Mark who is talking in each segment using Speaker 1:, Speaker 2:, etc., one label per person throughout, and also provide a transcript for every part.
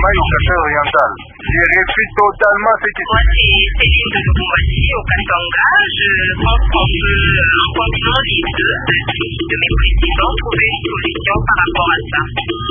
Speaker 1: Maïcha oriental. Je refuse totalement ce qui se
Speaker 2: passe. Moi, c'est Céline de Lubumbashi au Katanga. Je pense qu'on peut, en comptant les deux de mes présidents, trouver une solution par rapport à ça.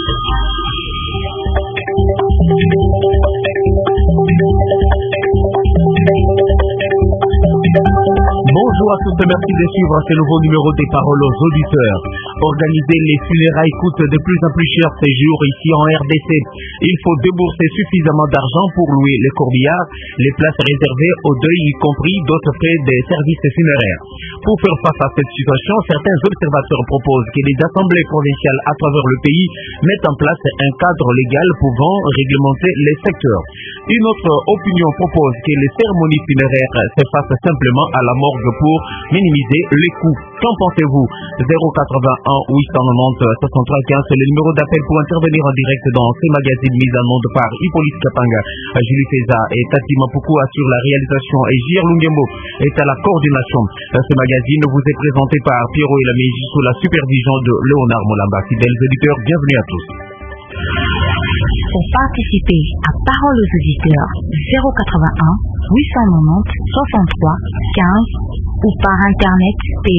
Speaker 3: Bonjour à tous et merci de suivre ce nouveau numéro des paroles aux auditeurs. Organiser les funérailles coûte de plus en plus cher ces jours ici en RDC. Il faut débourser suffisamment d'argent pour louer les corbillards, les places réservées au deuil, y compris d'autres frais des services funéraires. Pour faire face à cette situation, certains observateurs proposent que les assemblées provinciales à travers le pays mettent en place un cadre légal pouvant réglementer les secteurs. Une autre opinion propose que les cérémonies funéraires se fassent simplement à la morgue pour minimiser les coûts. Qu'en pensez-vous? 081 890 6315, c'est le numéro d'appel pour intervenir en direct dans ces magazines mis en monde par Hippolyte Kapanga, Julie Feza et Tati Mapuku assure la réalisation et J.R. Lungembo est à la coordination. Ce magazine vous est présenté par Pierrot et la Mégie sous la supervision de Léonard Molamba. Fidèles auditeurs, bienvenue à tous.
Speaker 4: Pour participer à Parole aux auditeurs, 081 890 63 15 ou par internet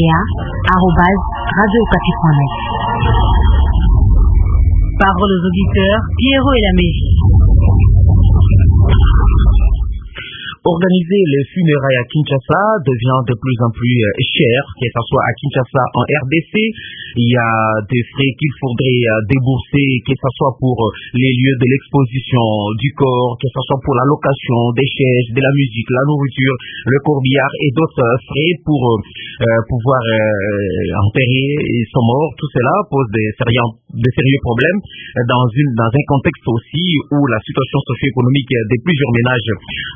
Speaker 4: pa@radiocapi.net. Parole aux auditeurs, Pierrot et la Mégie.
Speaker 3: Organiser les funérailles à Kinshasa devient de plus en plus cher, que ce soit à Kinshasa en RDC. Il y a des frais qu'il faudrait débourser, que ce soit pour les lieux de l'exposition du corps, que ce soit pour la location des chaises, de la musique, la nourriture, le corbillard et d'autres frais pour pouvoir enterrer son mort. Tout cela pose de sérieux problèmes dans un contexte aussi où la situation socio-économique de plusieurs ménages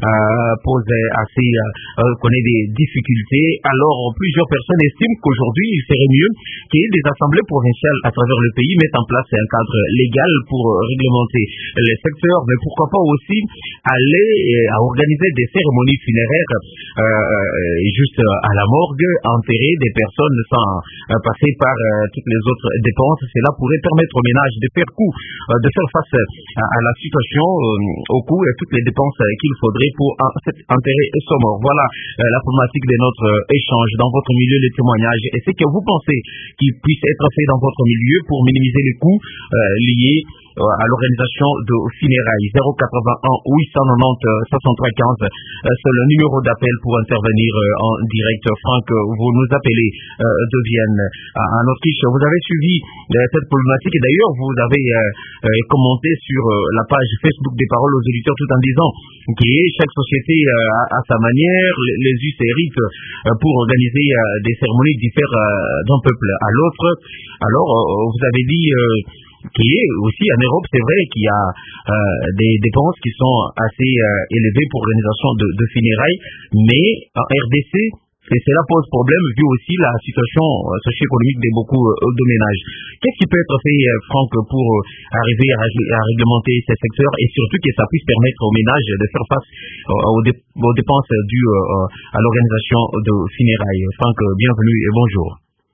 Speaker 3: connaît des difficultés. Alors plusieurs personnes estiment qu'aujourd'hui il serait mieux que des assemblées provinciales à travers le pays mettent en place un cadre légal pour réglementer les secteurs, mais pourquoi pas aussi aller à organiser des cérémonies funéraires juste à la morgue, enterrer des personnes sans passer par toutes les autres dépenses. Cela pourrait permettre aux ménages de faire face à la situation, au coût et toutes les dépenses qu'il faudrait pour enterrer son mort. Voilà la problématique de notre échange. Dans votre milieu, les témoignages et ce que vous pensez qui puisse être fait dans votre milieu pour minimiser les coûts liés à l'organisation de funérailles. 081 890 6315, c'est le numéro d'appel pour intervenir en direct. Franck, vous nous appelez de Vienne en Autriche. Vous avez suivi cette problématique et d'ailleurs vous avez commenté sur la page Facebook des paroles aux auditeurs tout en disant que chaque société a sa manière, les us et rites pour organiser des cérémonies diffèrent d'un peuple à l'autre. Alors vous avez dit qui est aussi en Europe, c'est vrai qu'il y a des dépenses qui sont assez élevées pour l'organisation de funérailles, mais en RDC, cela pose problème vu aussi la situation socio-économique de beaucoup de ménages. Qu'est-ce qui peut être fait, Franck, pour arriver à réglementer ces secteurs et surtout que ça puisse permettre aux ménages de faire face aux dépenses dues à l'organisation de funérailles? Franck, bienvenue et bonjour.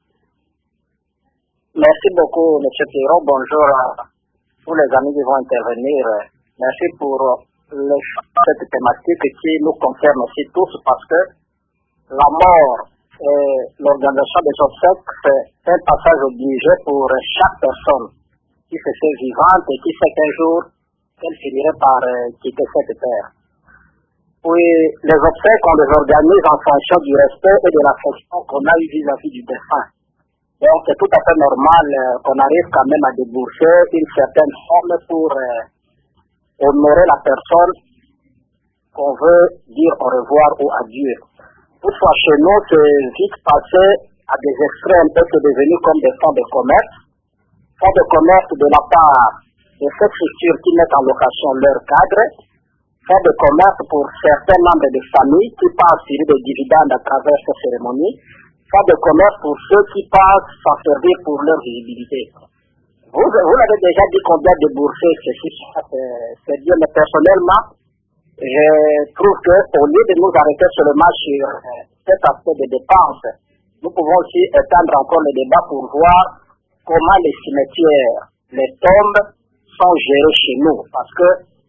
Speaker 5: Merci beaucoup, M. Pierrot. Bonjour à tous les amis qui vont intervenir. Merci pour cette thématique qui nous concerne aussi tous parce que la mort et l'organisation des obsèques, c'est un passage obligé pour chaque personne qui se fait vivante et qui sait qu'un jour, elle finirait par quitter cette terre. Puis, les obsèques, on les organise en fonction du respect et de l'affection qu'on a eu vis-à-vis du défunt. Donc, c'est tout à fait normal qu'on arrive quand même à débourser une certaine somme pour honorer la personne qu'on veut dire au revoir ou adieu. Toutefois, chez nous, c'est vite passé à des extrêmes et c'est devenu comme des fonds de commerce. Fonds de commerce de la part de cette structure qui mettent en location leur cadre. Fonds de commerce pour certains membres de famille qui passent tirer des dividendes à travers ces cérémonies. Fonds de commerce pour ceux qui passent s'en servir pour leur visibilité. Vous l'avez déjà dit combien débourser ceci, c'est bien, mais personnellement, je trouve qu'au lieu de nous arrêter seulement sur cet aspect des dépenses, nous pouvons aussi étendre encore le débat pour voir comment les cimetières, les tombes sont gérées chez nous. Parce que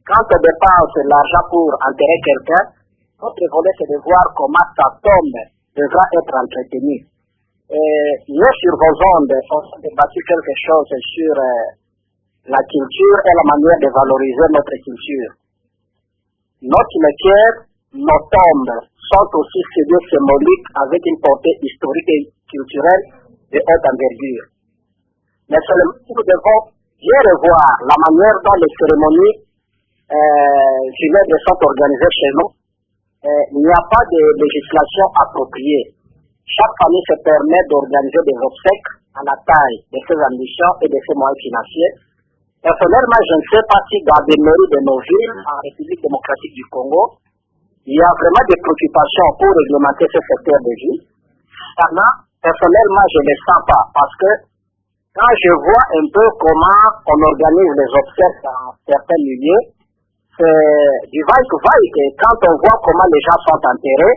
Speaker 5: Quand on dépense l'argent pour enterrer quelqu'un, notre volet c'est de voir comment sa tombe devra être entretenue. Hier sur vos ondes, on a débattu quelque chose sur la culture et la manière de valoriser notre culture. Nos cimetières, nos tombes sont aussi sujets symboliques avec une portée historique et culturelle de haute envergure. Mais seulement nous devons bien revoir la manière dont les cérémonies funèbres sont organisées chez nous. Il n'y a pas de législation appropriée. Chaque famille se permet d'organiser des obsèques à la taille de ses ambitions et de ses moyens financiers. Personnellement, je ne sais pas si dans des mairies de nos villes, en République démocratique du Congo, il y a vraiment des préoccupations pour réglementer ce secteur de vie. Personnellement, je ne le sens pas parce que quand je vois un peu comment on organise les obsèques dans certains milieux, c'est du vaille-que-vaille. Quand on voit comment les gens sont enterrés,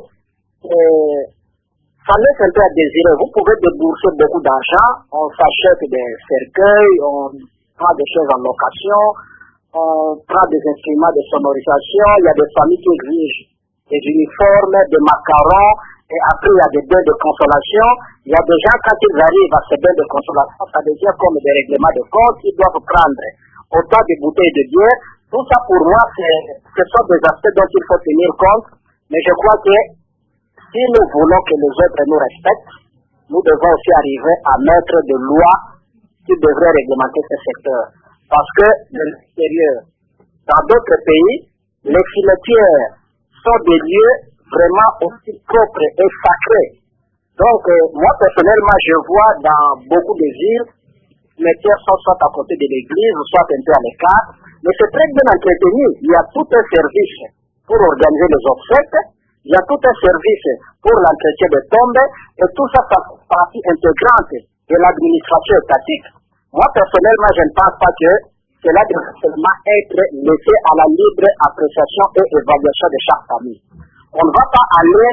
Speaker 5: ça laisse un peu à désirer. Vous pouvez débourser beaucoup d'argent, on s'achète des cercueils, on prend des choses en location, on prend des instruments de sonorisation, il y a des familles qui exigent des uniformes, des macarons, et après il y a des bains de consolation. Il y a des gens, quand ils arrivent à ces bains de consolation, ça devient comme des règlements de compte, ils doivent prendre autant de bouteilles de bière. Tout ça pour moi, ce sont des aspects dont il faut tenir compte, mais je crois que si nous voulons que les autres nous respectent, nous devons aussi arriver à mettre des lois qui devraient réglementer ce secteur. Parce que de l'extérieur, dans d'autres pays, les cimetières sont des lieux vraiment aussi propres et sacrés. Donc, moi personnellement, je vois dans beaucoup de villes, les cimetières sont soit à côté de l'église, soit un peu à l'écart, mais c'est très bien entretenu. Il y a tout un service pour organiser les obsèques, il y a tout un service pour l'entretien des tombes, et tout ça, ça fait partie intégrante de l'administration étatique. Moi, personnellement, je ne pense pas que cela doit seulement être laissé à la libre appréciation et évaluation de chaque famille. On ne va pas aller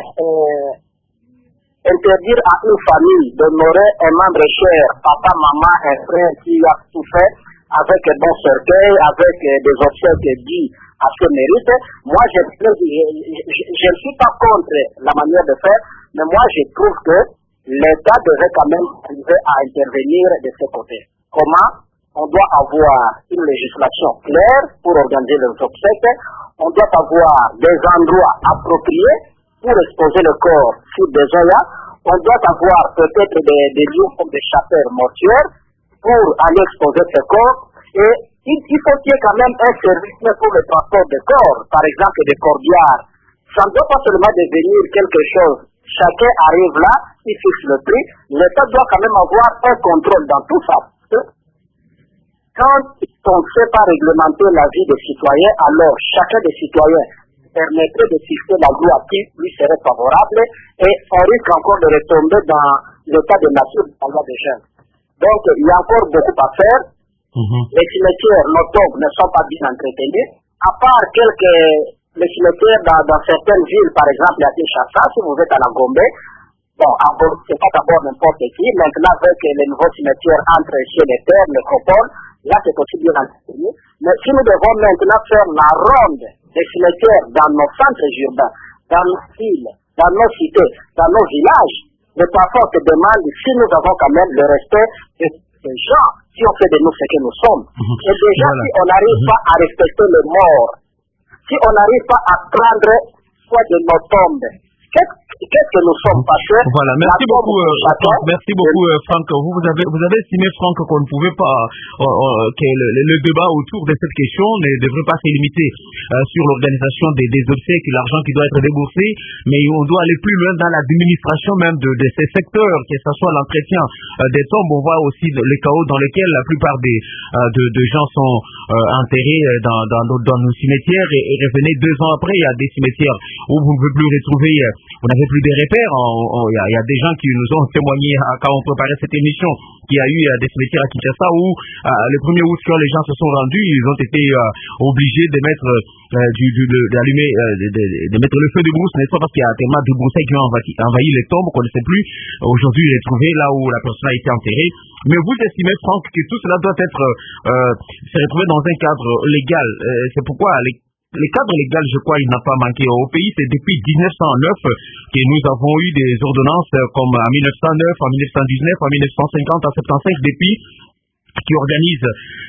Speaker 5: interdire à une famille d'honorer un membre cher, papa, maman, un frère qui a tout fait, avec un bon cercueil, avec des obsèques dignes à ce mérite. Moi, je ne suis pas contre la manière de faire, mais moi, je trouve que l'État devrait quand même arriver à intervenir de ce côté. Comment? On doit avoir une législation claire pour organiser les obsèques. On doit avoir des endroits appropriés pour exposer le corps si besoin y a. On doit avoir peut-être des lieux comme des chapelles mortuaires pour aller exposer ce corps. Et il faut qu'il y ait quand même un service pour le transport des corps, par exemple des cordiards. Ça ne doit pas seulement devenir quelque chose. Chacun arrive là, il fixe le prix. L'État doit quand même avoir un contrôle dans tout ça. Quand on ne sait pas réglementer la vie des citoyens, alors chacun des citoyens permettrait de fixer la loi qui lui serait favorable et on risque encore de retomber dans l'état de nature de la loi des jeunes. Donc il y a encore beaucoup à faire. Les cimetières, nos tombes ne sont pas bien entretenus, à part les cimetières dans certaines villes, par exemple à Kinshasa, si vous êtes à la Gombe. Bon, c'est pas d'abord n'importe qui, maintenant avec les nouveaux cimetières entre ciel et terre, nécropole, là c'est aussi bien entretenu. Mais si nous devons maintenant faire la ronde des cimetières dans nos centres urbains, dans nos villes, dans nos cités, dans nos villages, le parfois on se demande si nous avons quand même le respect des gens qui ont fait de nous ce que nous sommes. Et déjà, si on n'arrive pas à respecter les morts, si on n'arrive pas à prendre soin de nos tombes, qu'est-ce que nous sommes? Parce que
Speaker 3: voilà, merci beaucoup, Franck. Vous avez estimé, Franck, qu'on ne pouvait pas, que le débat autour de cette question ne devrait pas se limiter sur l'organisation des obsèques et l'argent qui doit être déboursé, mais on doit aller plus loin dans l'administration même de ces secteurs, que ce soit l'entretien des tombes. On voit aussi les chaos dans lesquels la plupart de gens sont enterrés dans nos cimetières et revenez 2 ans après, il y a des cimetières où vous ne pouvez plus retrouver, vous n'avez plus des repères. Il y a des gens qui nous ont témoigné quand on préparait cette émission qu'il y a eu des cimetières à Kinshasa où le 1er août, quand les gens se sont rendus, ils ont été obligés de mettre de mettre le feu de brousse, n'est-ce pas, parce qu'il y a tellement de broussailles qui ont envahi les tombes qu'on ne sait plus aujourd'hui les trouver là où la personne a été enterrée. Mais vous estimez, Franck, que tout cela doit être se retrouver dans un cadre légal. C'est pourquoi les cadres légaux, je crois, il n'a pas manqué au pays. C'est depuis 1909 que nous avons eu des ordonnances comme en 1909, en 1919, en 1950, en 75, depuis qui organise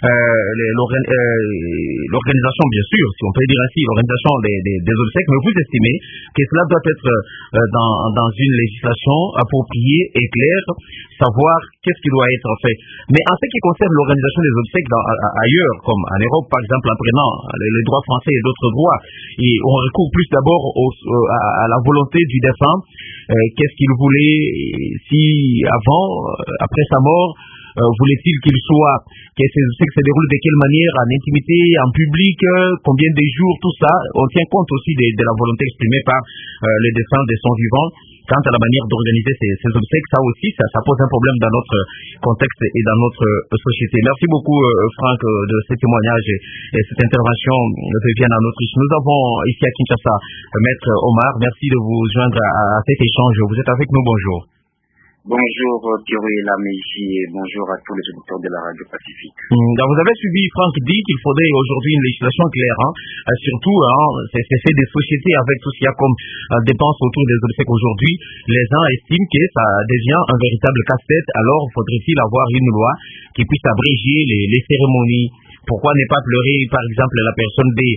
Speaker 3: l'organisation, bien sûr, si on peut dire ainsi, l'organisation des obsèques, mais vous estimez que cela doit être dans une législation appropriée et claire, savoir qu'est-ce qui doit être fait. Mais en ce qui concerne l'organisation des obsèques ailleurs, comme en Europe, par exemple, en prenant les droits français et d'autres droits, et on recourt plus d'abord à la volonté du défunt, qu'est-ce qu'il voulait, si avant, après sa mort, voulait-il que ces obsèques se déroulent de quelle manière, en intimité, en public, combien de jours, tout ça. On tient compte aussi de la volonté exprimée par les défunts de son vivant quant à la manière d'organiser ces obsèques. Ça aussi, ça pose un problème dans notre contexte et dans notre société. Merci beaucoup, Franck, de ce témoignage et cette intervention de Vienne en Autriche. Nous avons ici à Kinshasa Maître Omar. Merci de vous joindre à cet échange. Vous êtes avec nous. Bonjour.
Speaker 6: Bonjour Thierry Laméji et bonjour à tous les auditeurs de la Radio Pacifique.
Speaker 3: Vous avez suivi, Franck dit qu'il faudrait aujourd'hui une législation claire, surtout c'est fait des sociétés avec tout ce qu'il y a comme dépenses autour des obsèques aujourd'hui. Les gens estiment que ça devient un véritable casse-tête, alors faudrait-il avoir une loi qui puisse abréger les cérémonies. Pourquoi ne pas pleurer, par exemple, la personne dès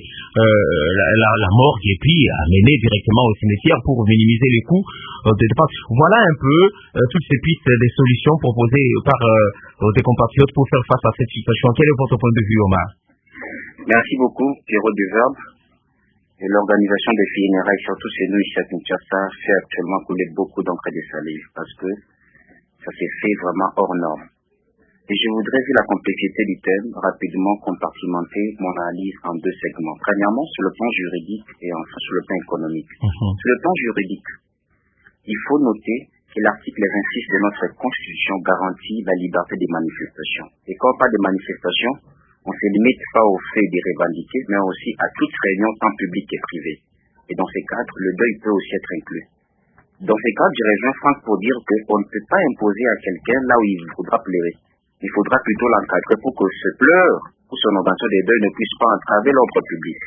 Speaker 3: la mort et puis amener directement au cimetière pour minimiser les coûts de dépenses. Voilà un peu toutes ces pistes des solutions proposées par des compatriotes pour faire face à cette situation. Quel est votre point de vue, Omar?
Speaker 6: Merci beaucoup, Pierrot du Verbe. Et l'organisation des funérailles, surtout chez nous ici à Kinshasa, fait actuellement couler beaucoup d'encre de salive parce que ça s'est fait vraiment hors norme. Et je voudrais, vu la complexité du thème, rapidement compartimenter mon analyse en deux segments. Premièrement, sur le plan juridique et enfin sur le plan économique. Sur le plan juridique, il faut noter que l'article 26 de notre Constitution garantit la liberté des manifestations. Et quand on parle de manifestations, on ne se limite pas au fait de revendiquer, mais aussi à toute réunion tant publique que privée. Et dans ces cadres, le deuil peut aussi être inclus. Dans ces cadres, je rejoins Franck pour dire qu'on ne peut pas imposer à quelqu'un là où il voudra pleurer. Il faudra plutôt l'encadrer pour que ce pleur ou son organisation des deuils ne puisse pas entraver l'ordre public.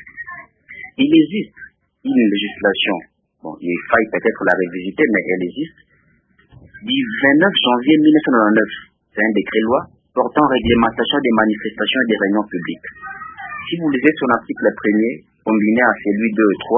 Speaker 6: Il existe une législation, il faille peut-être la revisiter, mais elle existe, du 29 janvier 1999. C'est un décret-loi portant réglementation des manifestations et des réunions publiques. Si vous lisez son article 1er, combiné à celui 2 et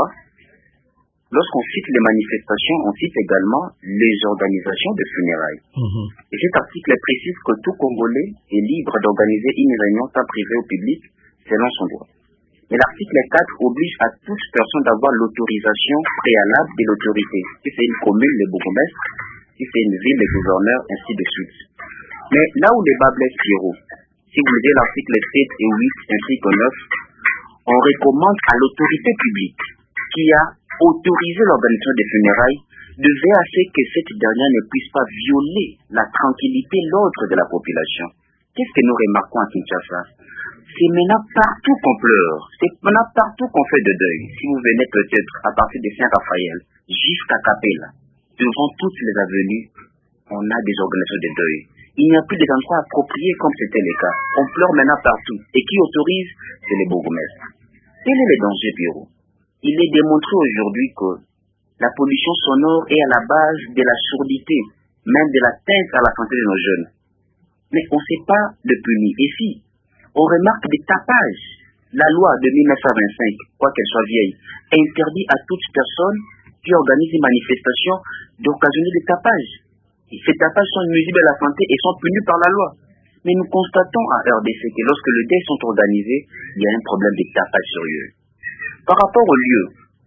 Speaker 6: 3, lorsqu'on cite les manifestations, on cite également les organisations de funérailles. Et cet article précise que tout Congolais est libre d'organiser une réunion tant privée ou publique selon son droit. Mais l'article 4 oblige à toute personne d'avoir l'autorisation préalable de l'autorité. Si c'est une commune, le bourgmestre, si c'est une ville, le gouverneur, ainsi de suite. Mais là où les bas blessent Pierrot, si vous lisez l'article 7 et 8 ainsi que 9, on recommande à l'autorité publique qui a autorisé l'organisation des funérailles de veiller à ce que cette dernière ne puisse pas violer la tranquillité, l'ordre de la population. Qu'est-ce que nous remarquons à Kinshasa? C'est maintenant partout qu'on pleure, c'est maintenant partout qu'on fait de deuil. Si vous venez peut-être à partir de Saint-Raphaël jusqu'à Capella, devant toutes les avenues, on a des organisations de deuil. Il n'y a plus des endroits appropriés comme c'était le cas. On pleure maintenant partout. Et qui autorise? C'est les bourgmestres. Quel est le danger, Pierrot? Il est démontré aujourd'hui que la pollution sonore est à la base de la surdité, même de l'atteinte à la santé de nos jeunes. Mais on ne sait pas le punir. Et si on remarque des tapages, la loi de 1925, quoi qu'elle soit vieille, interdit à toute personne qui organise une manifestation d'occasionner des tapages. Et ces tapages sont nuisibles à la santé et sont punis par la loi. Mais nous constatons à RDC que lorsque les deuils sont organisés, il y a un problème de tapage sérieux. Par rapport au lieu,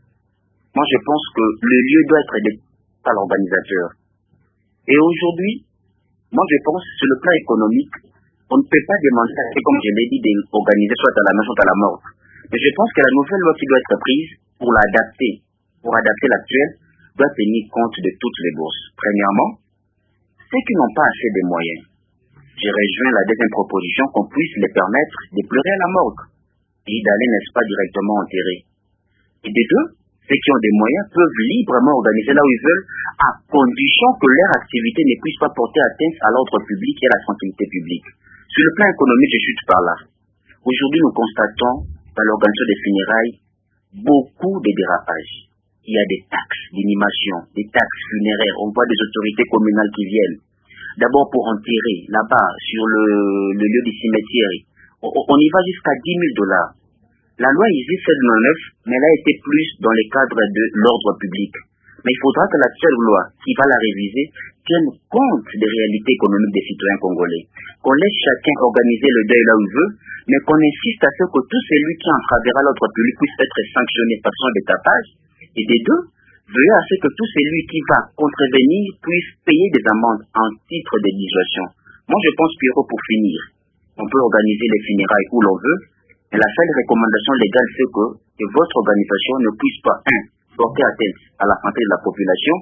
Speaker 6: moi je pense que le lieu doit être aidé par l'organisateur. Et aujourd'hui, moi je pense sur le plan économique, on ne peut pas demander, comme je l'ai dit, d'organiser soit à la maison, soit à la mort. Mais je pense que la nouvelle loi qui doit être prise pour l'adapter, pour adapter l'actuel, doit tenir compte de toutes les bourses. Premièrement, ceux qui n'ont pas assez de moyens. J'ai rejoint la deuxième proposition qu'on puisse les permettre de pleurer à la morgue et d'aller, n'est-ce pas, directement enterrer. Et de deux, ceux qui ont des moyens peuvent librement organiser là où ils veulent, à condition que leur activité ne puisse pas porter atteinte à l'ordre public et à la tranquillité publique. Sur le plan économique, je chute par là. Aujourd'hui, nous constatons dans l'organisation des funérailles beaucoup de dérapages. Il y a des taxes d'inhumation, des taxes funéraires. On voit des autorités communales qui viennent. D'abord pour enterrer, là-bas, sur le lieu du cimetière. On y va jusqu'à $10,000. La loi existe, celle de 99, mais elle a été plus dans le cadre de l'ordre public. Mais il faudra que l'actuelle loi, qui va la réviser, tienne compte des réalités économiques des citoyens congolais. Qu'on laisse chacun organiser le deuil là où il veut, mais qu'on insiste à ce que tout celui qui entravera l'ordre public puisse être sanctionné par son détapage. Et des deux, veuillez à ce que tout celui qui va contrevenir puisse payer des amendes en titre de dissuasion. Moi, je pense, Pierrot, pour finir, on peut organiser les funérailles où l'on veut, mais la seule recommandation légale, c'est que votre organisation ne puisse pas, 1, porter atteinte à la santé de la population,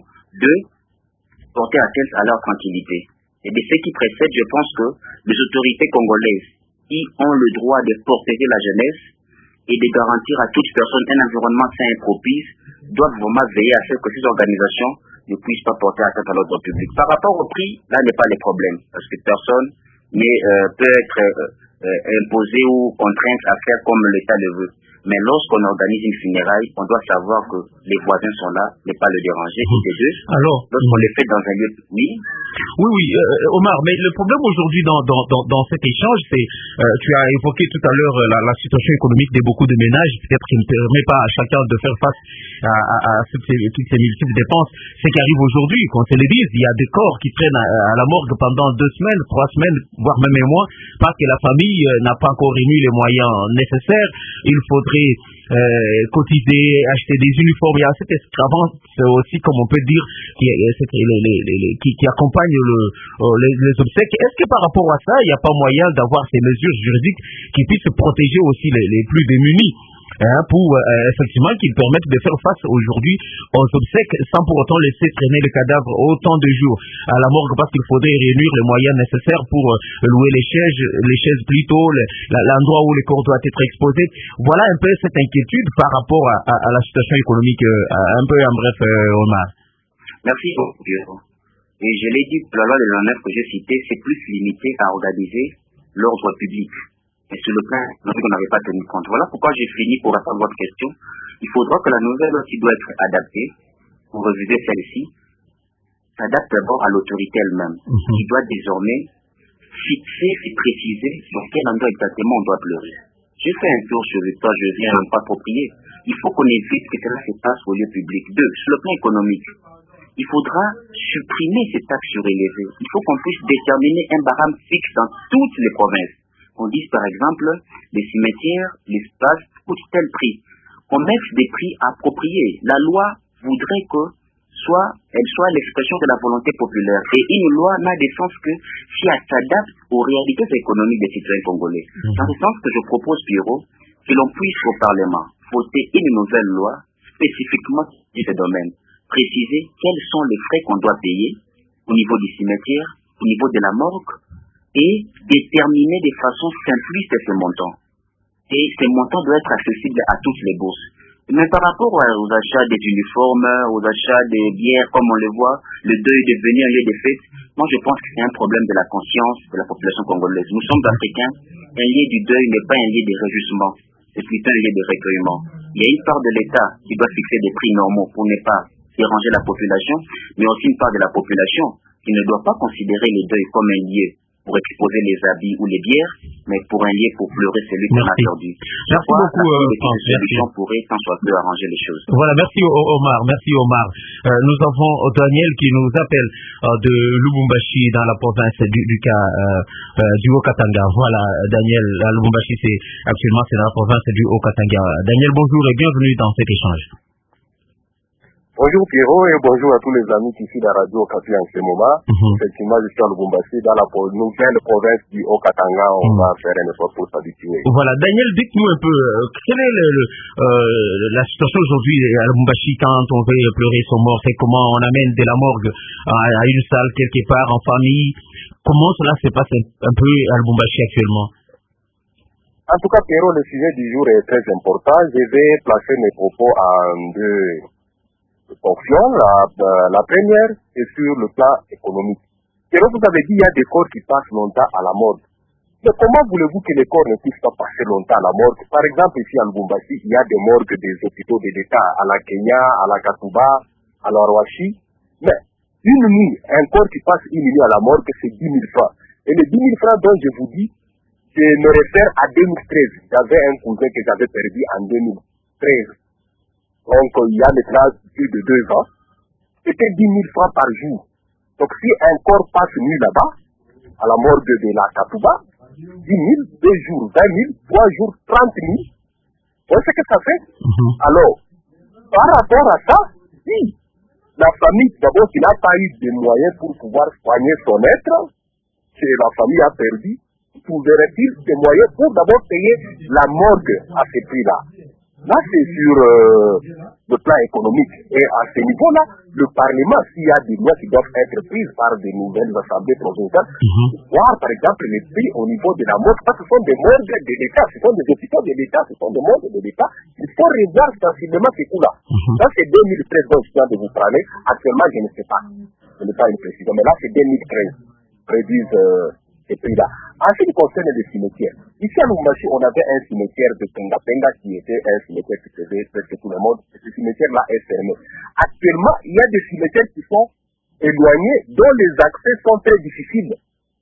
Speaker 6: 2, porter atteinte à leur tranquillité. Et de ce qui précède, je pense que les autorités congolaises qui ont le droit de protéger la jeunesse et de garantir à toute personne un environnement sain et propice, doivent vraiment veiller à ce que ces organisations ne puissent pas porter atteinte à l'ordre public. Par rapport au prix, là n'est pas le problème, parce que personne peut être imposé ou contrainte à faire comme l'État le veut. Mais lorsqu'on organise une funéraille, on doit savoir que les voisins sont là, ne pas le déranger. Et des deux,
Speaker 3: alors,
Speaker 6: lorsqu'on le fait dans un lieu, oui.
Speaker 3: Oui, Omar, mais le problème aujourd'hui dans cet échange, c'est, tu as évoqué tout à l'heure la situation économique de beaucoup de ménages, peut-être qui ne permet pas à chacun de faire face à toutes ces multiples dépenses. Ce qui arrive aujourd'hui, qu'on se le dise, il y a des corps qui traînent à la morgue pendant 2 semaines, 3 semaines, voire même un mois, parce que la famille n'a pas encore réuni les moyens nécessaires. Il faudrait cotiser, acheter des uniformes. Il y a cette esclavance aussi, comme on peut dire, qui accompagne les obsèques. Est-ce que par rapport à ça, il n'y a pas moyen d'avoir ces mesures juridiques qui puissent protéger aussi les plus démunis, pour effectivement qu'ils permettent de faire face aujourd'hui aux obsèques sans pour autant laisser traîner le cadavre autant de jours à la morgue, parce qu'il faudrait réunir les moyens nécessaires pour louer les chaises plutôt, l'endroit où le corps doit être exposé. Voilà un peu cette inquiétude par rapport à la situation économique, un peu en bref, Omar.
Speaker 6: Merci beaucoup. Et je l'ai dit, la loi de la 9 que j'ai citée, c'est plus limité à organiser l'ordre public. Et sur le plan, on n'avait pas tenu compte. Voilà pourquoi j'ai fini pour répondre à votre question. Il faudra que la nouvelle loi qui doit être adaptée, pour reviser celle-ci, s'adapte d'abord à l'autorité elle-même, qui doit désormais fixer et préciser sur quel endroit exactement on doit pleurer. J'ai fait un tour sur le toit, je viens pas approprié. Il faut qu'on évite que cela se passe au lieu public. 2, sur le plan économique, il faudra supprimer ces taxes surélevées. Il faut qu'on puisse déterminer un barème fixe dans toutes les provinces. On dit par exemple, les cimetières, l'espace coûtent tel prix. On mette des prix appropriés. La loi voudrait que elle soit l'expression de la volonté populaire. Et une loi n'a de sens que si elle s'adapte aux réalités économiques des citoyens congolais. Dans ce sens que je propose, Pierrot, que l'on puisse au Parlement voter une nouvelle loi spécifiquement sur ce domaine. Préciser quels sont les frais qu'on doit payer au niveau du cimetière, au niveau de la morgue, et déterminer de façon simpliste ces montants. Et ces montants doivent être accessibles à toutes les bourses. Mais par rapport aux achats des uniformes, aux achats des bières, comme on le voit, le deuil est devenu un lieu de fête, moi je pense que c'est un problème de la conscience de la population congolaise. Nous sommes africains, un lieu du deuil n'est pas un lieu de réjouissement, c'est plutôt un lieu de recueillement. Il y a une part de l'État qui doit fixer des prix normaux pour ne pas déranger la population, mais aussi une part de la population qui ne doit pas considérer le deuil comme un lieu pour exposer les habits ou les bières, mais pour un lieu pour pleurer celui qu'on a perdu.
Speaker 3: Merci beaucoup,
Speaker 6: solution pourrait tant soit peu arranger les choses.
Speaker 3: Voilà, merci Omar. Nous avons Daniel qui nous appelle de Lubumbashi dans la province du Haut-Katanga. Voilà, Daniel, Lubumbashi actuellement c'est dans la province du Haut-Katanga. Daniel, bonjour et bienvenue dans cet échange.
Speaker 1: Bonjour Pierrot et bonjour à tous les amis qui suivent la radio Okapi en ce moment. Effectivement, je suis à Lubumbashi, dans la nouvelle province du Haut-Katanga. On va faire un effort pour s'habituer.
Speaker 3: Voilà, Daniel, dites-nous un peu, quelle est la situation aujourd'hui à Lubumbashi quand on veut pleurer son mort? C'est comment on amène de la morgue à une salle quelque part en famille? Comment cela se passe un peu à Lubumbashi actuellement?
Speaker 1: En tout cas, Pierrot, le sujet du jour est très important. Je vais placer mes propos en deux fonctions. La première est sur le plan économique. Pierrot, vous avez dit qu'il y a des corps qui passent longtemps à la morgue. Mais comment voulez-vous que les corps ne puissent pas passer longtemps à la morgue? Par exemple, ici à Lubumbashi, il y a des morgues des hôpitaux de l'État, à la Kenya, à la Katuba, à la Rwashi. Mais une nuit, un corps qui passe une nuit à la morgue, c'est 10 000 francs. Et les 10 000 francs dont je vous dis, je me réfère à 2013. J'avais un cousin que j'avais perdu en 2013. Donc, il y a maintenant plus de 2 ans. C'était 10 000 francs par jour. Donc, si un corps passe nuit là-bas, à la morgue de la Katuba, 10 000, 2 jours, 20 000, 3 jours, 30 000. Vous voyez ce que ça fait? Alors, par rapport à ça, si la famille, d'abord, qui n'a pas eu de moyens pour pouvoir soigner son être, que la famille a perdu, trouverait-il des moyens pour d'abord payer la morgue à ce prix-là? Là, c'est sur le plan économique. Et à ce niveau-là, le Parlement, s'il y a des lois qui doivent être prises par des nouvelles assemblées provinciales, voir par exemple les prix au niveau de la morgue, parce que ce sont des morgues de l'État, ce sont des hôpitaux de l'État, ce sont des morgues de l'État. Il faut revoir sensiblement ces coûts-là. Ça, c'est 2013 dont je viens de vous parler. Actuellement, je ne sais pas. Ce n'est pas une précision. Mais là, c'est 2013. Prédisent ces prix-là. En ce qui concerne les cimetières, ici à Lubumbashi, on avait un cimetière de Penga qui était un cimetière qui faisait presque tout le monde. Ce cimetière-là est fermé. Actuellement, il y a des cimetières qui sont éloignés, dont les accès sont très difficiles.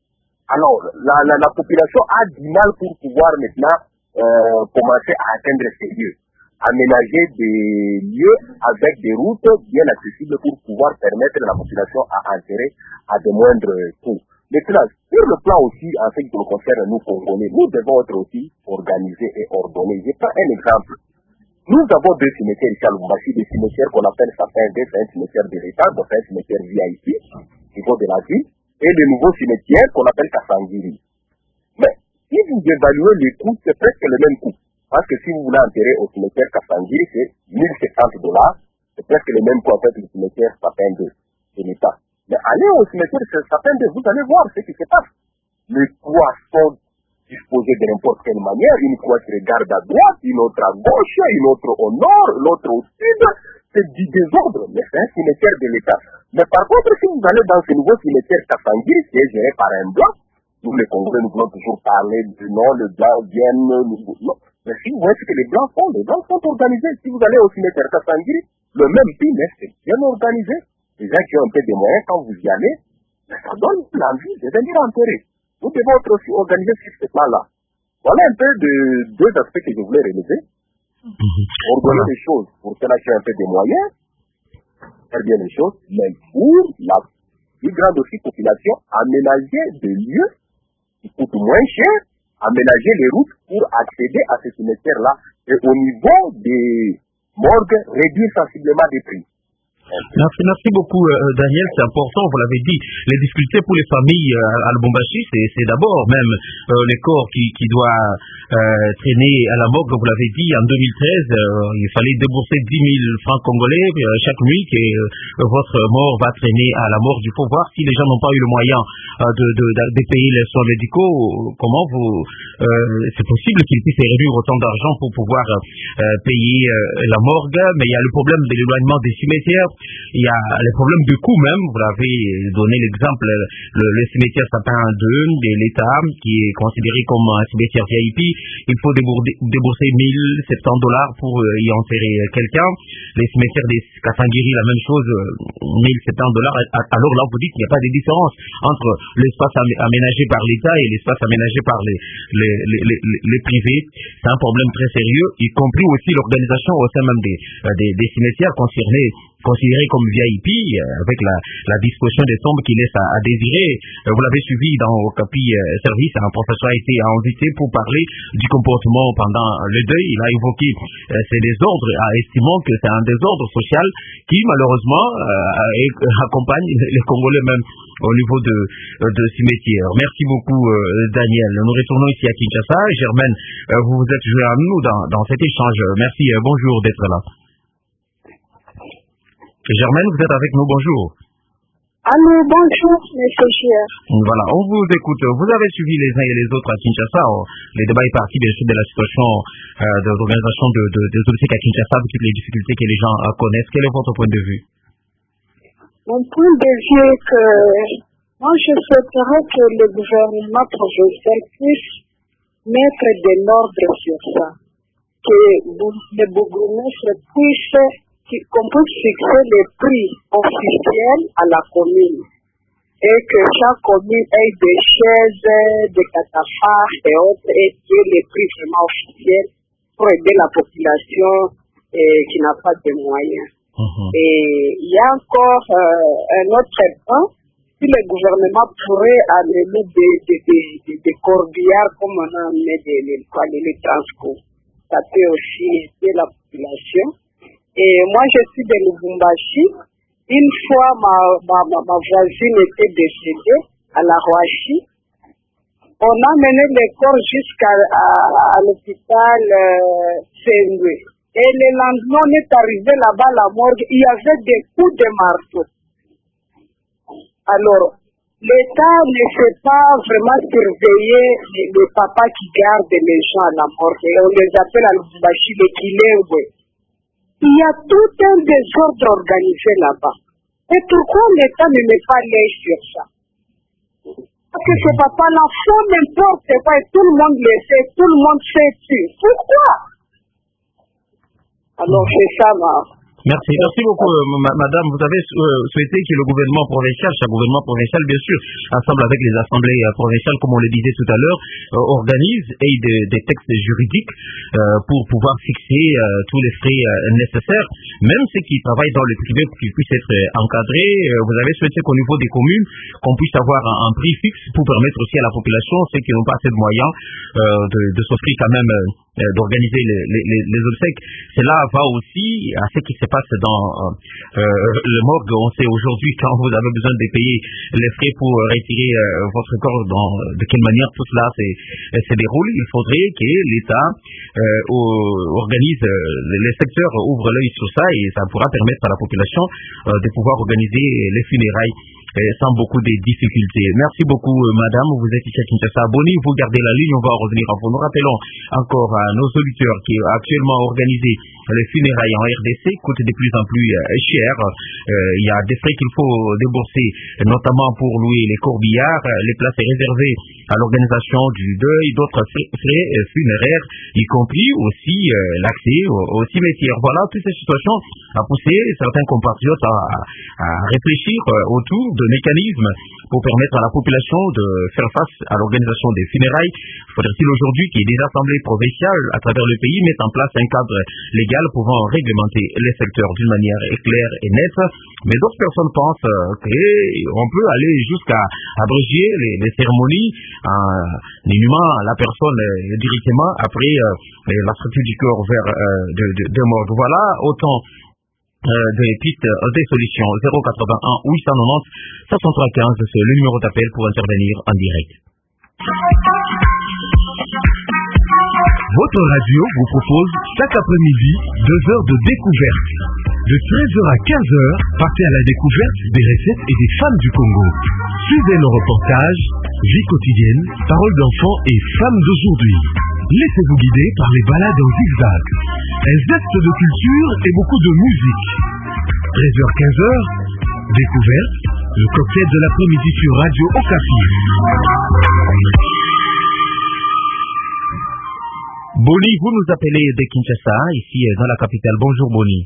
Speaker 1: Alors, la population a du mal pour pouvoir maintenant commencer à atteindre ces lieux. Aménager des lieux avec des routes bien accessibles pour pouvoir permettre à la population à enterrer à de moindres coûts. Maintenant, sur le plan aussi, en ce qui nous concerne, nous Congolais, nous devons être aussi organisés et ordonnés. Je prends un exemple. Nous avons 2 cimetières ici à Lubumbashi, des cimetières qu'on appelle Sapin 2, c'est un cimetière de l'État, donc c'est un cimetière VIP, au niveau de la ville, et le nouveau cimetière qu'on appelle Kassangiri. Mais si vous évaluez les coûts, c'est presque le même coût. Parce que si vous voulez enterrer au cimetière Kassangiri, c'est $1 070. C'est presque le même coût en fait le cimetière Sapin 2 de l'État. Mais allez au cimetière Sapin 2, vous allez voir ce qui se passe. Les toits sont disposés de n'importe quelle manière. Une toit qui regarde à droite, une autre à gauche, une autre au nord, l'autre au sud. C'est du désordre, mais c'est un cimetière de l'État. Mais par contre, si vous allez dans ce nouveau cimetière Kassangiri, qui est géré par un blanc, nous les Congolais, nous voulons toujours parler du non, le blanc viennent, non. Mais si vous voyez ce que les blancs sont organisés. Si vous allez au cimetière Kassangiri, le même film, c'est bien organisé. Les gens qui ont un peu de moyens, quand vous y allez, ça donne l'envie de venir enterrer. Nous devons être aussi organisés sur ce plan-là. Voilà un peu de 2 aspects que je voulais relever. Ordonner les choses pour ceux qui ont un peu de moyens, faire bien les choses, mais pour la plus grande aussi population, aménager des lieux qui coûtent moins cher, aménager les routes pour accéder à ce cimetière-là, et au niveau des morgues, réduire sensiblement les prix.
Speaker 3: Merci beaucoup Daniel, c'est important, vous l'avez dit, les difficultés pour les familles à Lubumbashi, c'est d'abord même les corps qui doivent traîner à la morgue, vous l'avez dit, en 2013, il fallait débourser 10 000 francs congolais chaque nuit que votre mort va traîner à la morgue. Il faut voir si les gens n'ont pas eu le moyen de payer les soins médicaux, comment c'est possible qu'ils puissent réduire autant d'argent pour pouvoir payer la morgue, mais il y a le problème de l'éloignement des cimetières. Il y a les problèmes de coût même, vous l'avez donné l'exemple, le cimetière Sapin 2 de l'État, qui est considéré comme un cimetière VIP, il faut débourser $1 070 pour y enterrer quelqu'un. Les cimetières des Kassangiri, la même chose, $1 070. Alors là, vous dites qu'il n'y a pas de différence entre l'espace aménagé par l'État et l'espace aménagé par les privés. C'est un problème très sérieux, y compris aussi l'organisation au sein même des cimetières concernés. considéré comme VIP, avec la disposition des sombres qui laisse à désirer. Vous l'avez suivi dans Okapi Service, un professeur a été invité pour parler du comportement pendant le deuil. Il a évoqué ces désordres, estimant que c'est un désordre social qui malheureusement accompagne les Congolais même au niveau de cimetière. Merci beaucoup Daniel. Nous retournons ici à Kinshasa. Germaine, vous vous êtes joué à nous dans cet échange. Merci, bonjour d'être là. Germaine, vous êtes avec nous, bonjour.
Speaker 7: Allô, bonjour, monsieur Cher.
Speaker 3: Voilà, on vous écoute. Vous avez suivi les uns et les autres à Kinshasa. Les débats est parti, bien sûr, de la situation de l'organisation des obsèques à Kinshasa, avec toutes les difficultés que les gens connaissent. Quel est votre point de vue?
Speaker 7: Mon point de vue est que moi, je souhaiterais que le gouvernement provincial puisse mettre de l'ordre sur ça. Que le bourgmestre puisse, qu'on puisse fixer les prix officiels à la commune. Et que chaque commune ait des chaises, des cataphares et autres, et qu'il y ait les prix vraiment officiels pour aider la population qui n'a pas de moyens. Et il y a encore un autre point, si le gouvernement pourrait amener des corbillards comme on a amené les transports, ça peut aussi aider la population. Et moi je suis de Lubumbashi, une fois ma voisine était décédée à la Roachi, on a mené le corps jusqu'à l'hôpital Sendwe. Et le lendemain, on est arrivé là-bas à la morgue, il y avait des coups de marteau. Alors, l'État ne sait pas vraiment surveiller les papas qui gardent les gens à la morgue. Et on les appelle à Lubumbashi les Kilengwe. Il y a tout un désordre organisé là-bas. Et pourquoi l'État ne met pas l'œil sur ça? Parce que ces papas-là font n'importe quoi et tout le monde le sait, tout le monde sait dessus. Pourquoi? Alors c'est ça,
Speaker 3: Merci beaucoup, madame. Vous avez souhaité que le gouvernement provincial, chaque gouvernement provincial, bien sûr, ensemble avec les assemblées provinciales, comme on le disait tout à l'heure, organise des textes juridiques pour pouvoir fixer tous les frais nécessaires, même ceux qui travaillent dans le privé, pour qu'ils puissent être encadrés. Vous avez souhaité qu'au niveau des communes, qu'on puisse avoir un prix fixe pour permettre aussi à la population, ceux qui n'ont pas assez de moyens, de s'offrir quand même, d'organiser les obsèques. Cela va aussi à ce qui se passe dans le morgue. On sait aujourd'hui, quand vous avez besoin de payer les frais pour retirer votre corps, de quelle manière tout cela se déroule. Il faudrait que l'État organise, les secteurs ouvrent l'œil sur ça, et ça pourra permettre à la population de pouvoir organiser les funérailles sans beaucoup de difficultés. Merci beaucoup, madame. Vous êtes ici à Kinshasa. Boni, vous gardez la ligne, on va revenir à vous. Nous rappelons encore à nos auditeurs qui actuellement organisé les funérailles en RDC coûtent de plus en plus cher. Il y a des frais qu'il faut débourser, notamment pour louer les corbillards, les places réservées à l'organisation du deuil, d'autres frais funéraires, y compris aussi l'accès au cimetière. Voilà, toutes ces situations a poussé certains compatriotes à réfléchir autour de mécanismes pour permettre à la population de faire face à l'organisation des funérailles. Faudrait-il aujourd'hui qu'il y ait des assemblées provinciales à travers le pays mettent en place un cadre légal pouvant réglementer les secteurs d'une manière claire et nette. Mais d'autres personnes pensent qu'on peut aller jusqu'à abréger les cérémonies en inhumant la personne directement après la sortie du corps vers de morgue. Voilà autant des pistes, des solutions. 081 890 575, c'est le numéro d'appel pour intervenir en direct.
Speaker 8: Votre radio vous propose chaque après-midi 2 heures de découverte. De 13h à 15h, partez à la découverte des recettes et des femmes du Congo. Suivez nos reportages, vie quotidienne, paroles d'enfants et femmes d'aujourd'hui. Laissez-vous guider par les balades en zigzag. Un zeste de culture et beaucoup de musique. 13h-15h, découverte, le cocktail de l'après-midi sur Radio Okapi.
Speaker 3: Boni, vous nous appelez de Kinshasa, ici dans la capitale. Bonjour Boni.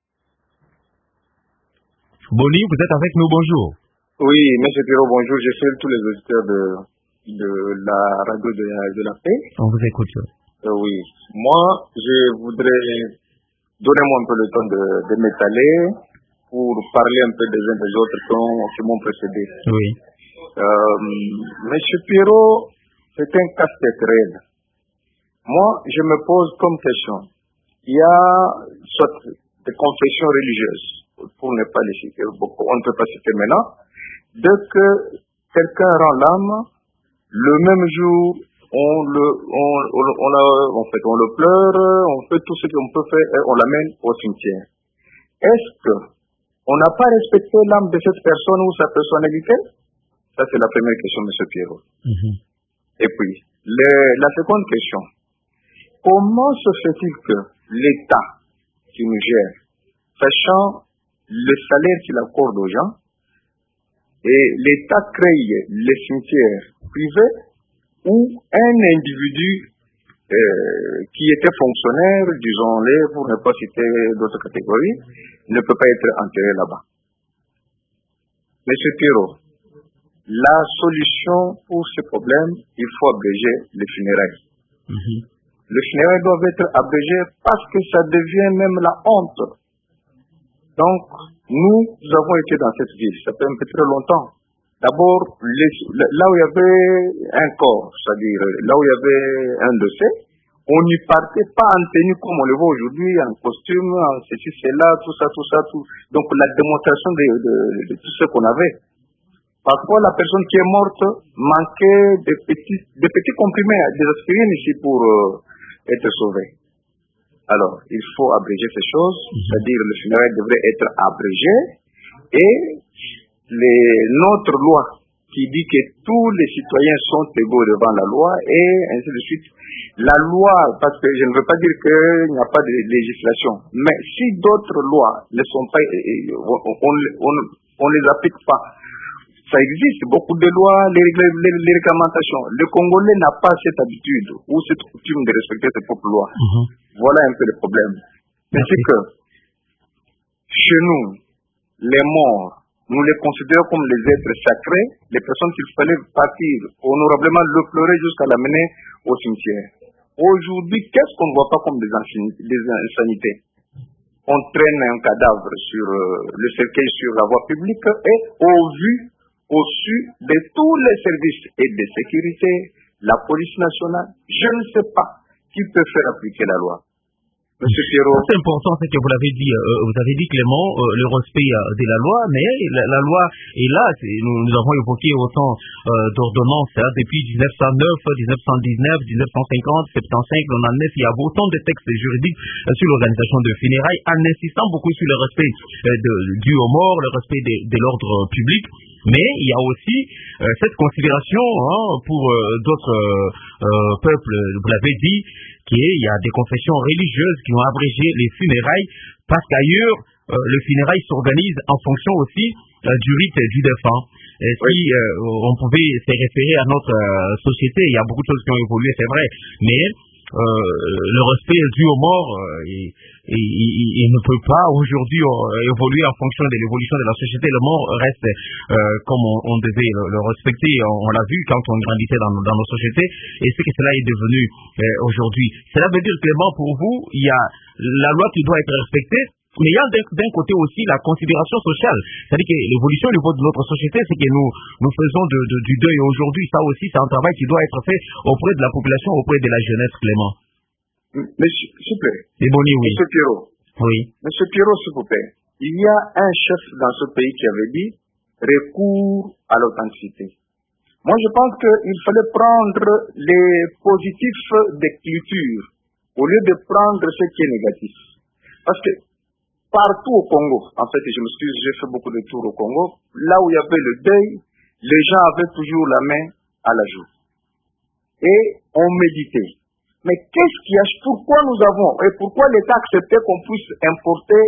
Speaker 3: Boni, vous êtes avec nous, bonjour.
Speaker 1: Oui, M. Pierrot, bonjour. Je salue tous les auditeurs de la radio de la paix.
Speaker 3: On vous écoute.
Speaker 1: Oui. Moi, je voudrais donner un peu le temps de m'étaler pour parler un peu des uns des autres qui m'ont précédé.
Speaker 3: Oui.
Speaker 1: Monsieur Pierrot, c'est un casse-tête réel. Moi, je me pose comme question. Il y a soit des confessions religieuses, pour ne pas les citer, on ne peut pas citer maintenant, dès que quelqu'un rend l'âme, le même jour, on le pleure, on fait tout ce qu'on peut faire et on l'amène au cimetière. Est-ce que on n'a pas respecté l'âme de cette personne ou sa personnalité? Ça, c'est la première question, M. Pierrot. Et puis, la seconde question. Comment se fait-il que l'État qui nous gère, sachant le salaire qu'il accorde aux gens, et l'État crée les cimetières privés où un individu qui était fonctionnaire, disons-les, pour ne pas citer d'autres catégories, ne peut pas être enterré là-bas? Monsieur Pierrot, la solution pour ce problème, il faut abréger les funérailles. Les funérailles doivent être abrégées parce que ça devient même la honte. Donc, nous avons été dans cette ville, ça fait un peu très longtemps. D'abord, là où il y avait un corps, c'est-à-dire là où il y avait un décès, on n'y partait pas en tenue comme on le voit aujourd'hui, en costume, en ceci, cela, tout ça. Donc, la démonstration de tout ce qu'on avait. Parfois, la personne qui est morte manquait de petits comprimés, des aspirines ici pour être sauvée. Alors, il faut abréger ces choses, c'est-à-dire le funérail devrait être abrégé et notre loi qui dit que tous les citoyens sont égaux devant la loi et ainsi de suite. La loi, parce que je ne veux pas dire qu'il n'y a pas de législation, mais si d'autres lois ne sont pas, on les applique pas. Ça existe, beaucoup de lois, les réglementations. Le Congolais n'a pas cette habitude ou cette coutume de respecter ses propres lois. Voilà un peu le problème. Mais c'est que, chez nous, les morts, nous les considérons comme les êtres sacrés, les personnes qu'il fallait partir honorablement, le pleurer jusqu'à l'amener au cimetière. Aujourd'hui, qu'est-ce qu'on ne voit pas comme des insanités? On traîne un cadavre sur le cercueil sur la voie publique et au su de tous les services et de sécurité, la police nationale, je ne sais pas qui peut faire appliquer la loi. Monsieur Pierrot.
Speaker 3: C'est important ce que vous l'avez dit. Vous avez dit Clément, le respect de la loi, mais la loi est là. Nous avons évoqué autant d'ordonnances depuis 1909, 1919, 1950, 75, 99. Il y a autant de textes juridiques sur l'organisation de funérailles en insistant beaucoup sur le respect dû aux morts, le respect de l'ordre public. Mais il y a aussi cette considération pour d'autres peuples, vous l'avez dit, qu'il y a des confessions religieuses qui ont abrégé les funérailles parce qu'ailleurs, le funérail s'organise en fonction aussi du rite du défunt. Si on pouvait se référer à notre société, il y a beaucoup de choses qui ont évolué, c'est vrai, mais le respect dû aux morts, il ne peut pas aujourd'hui évoluer en fonction de l'évolution de la société. Le mort reste comme on devait le respecter. On l'a vu quand on grandissait dans nos sociétés, et ce que cela est devenu aujourd'hui. Cela veut dire, Clément, pour vous, il y a la loi qui doit être respectée, mais il y a d'un côté aussi la considération sociale. C'est-à-dire que l'évolution au niveau de notre société, c'est que nous faisons du deuil aujourd'hui. Ça aussi, c'est un travail qui doit être fait auprès de la population, auprès de la jeunesse, Clément.
Speaker 1: Monsieur, s'il vous plaît.
Speaker 3: C'est bon, oui.
Speaker 1: Monsieur Pierrot.
Speaker 3: Oui.
Speaker 1: Monsieur Pierrot, s'il vous plaît. Il y a un chef dans ce pays qui avait dit recours à l'authenticité. Moi, je pense qu'il fallait prendre les positifs des cultures au lieu de prendre ce qui est négatif. Parce que partout au Congo, en fait, je m'excuse, j'ai fait beaucoup de tours au Congo, là où il y avait le deuil, les gens avaient toujours la main à la joue. Et on méditait. Mais qu'est-ce qu'il y a? Pourquoi nous avons, et pourquoi l'État acceptait qu'on puisse importer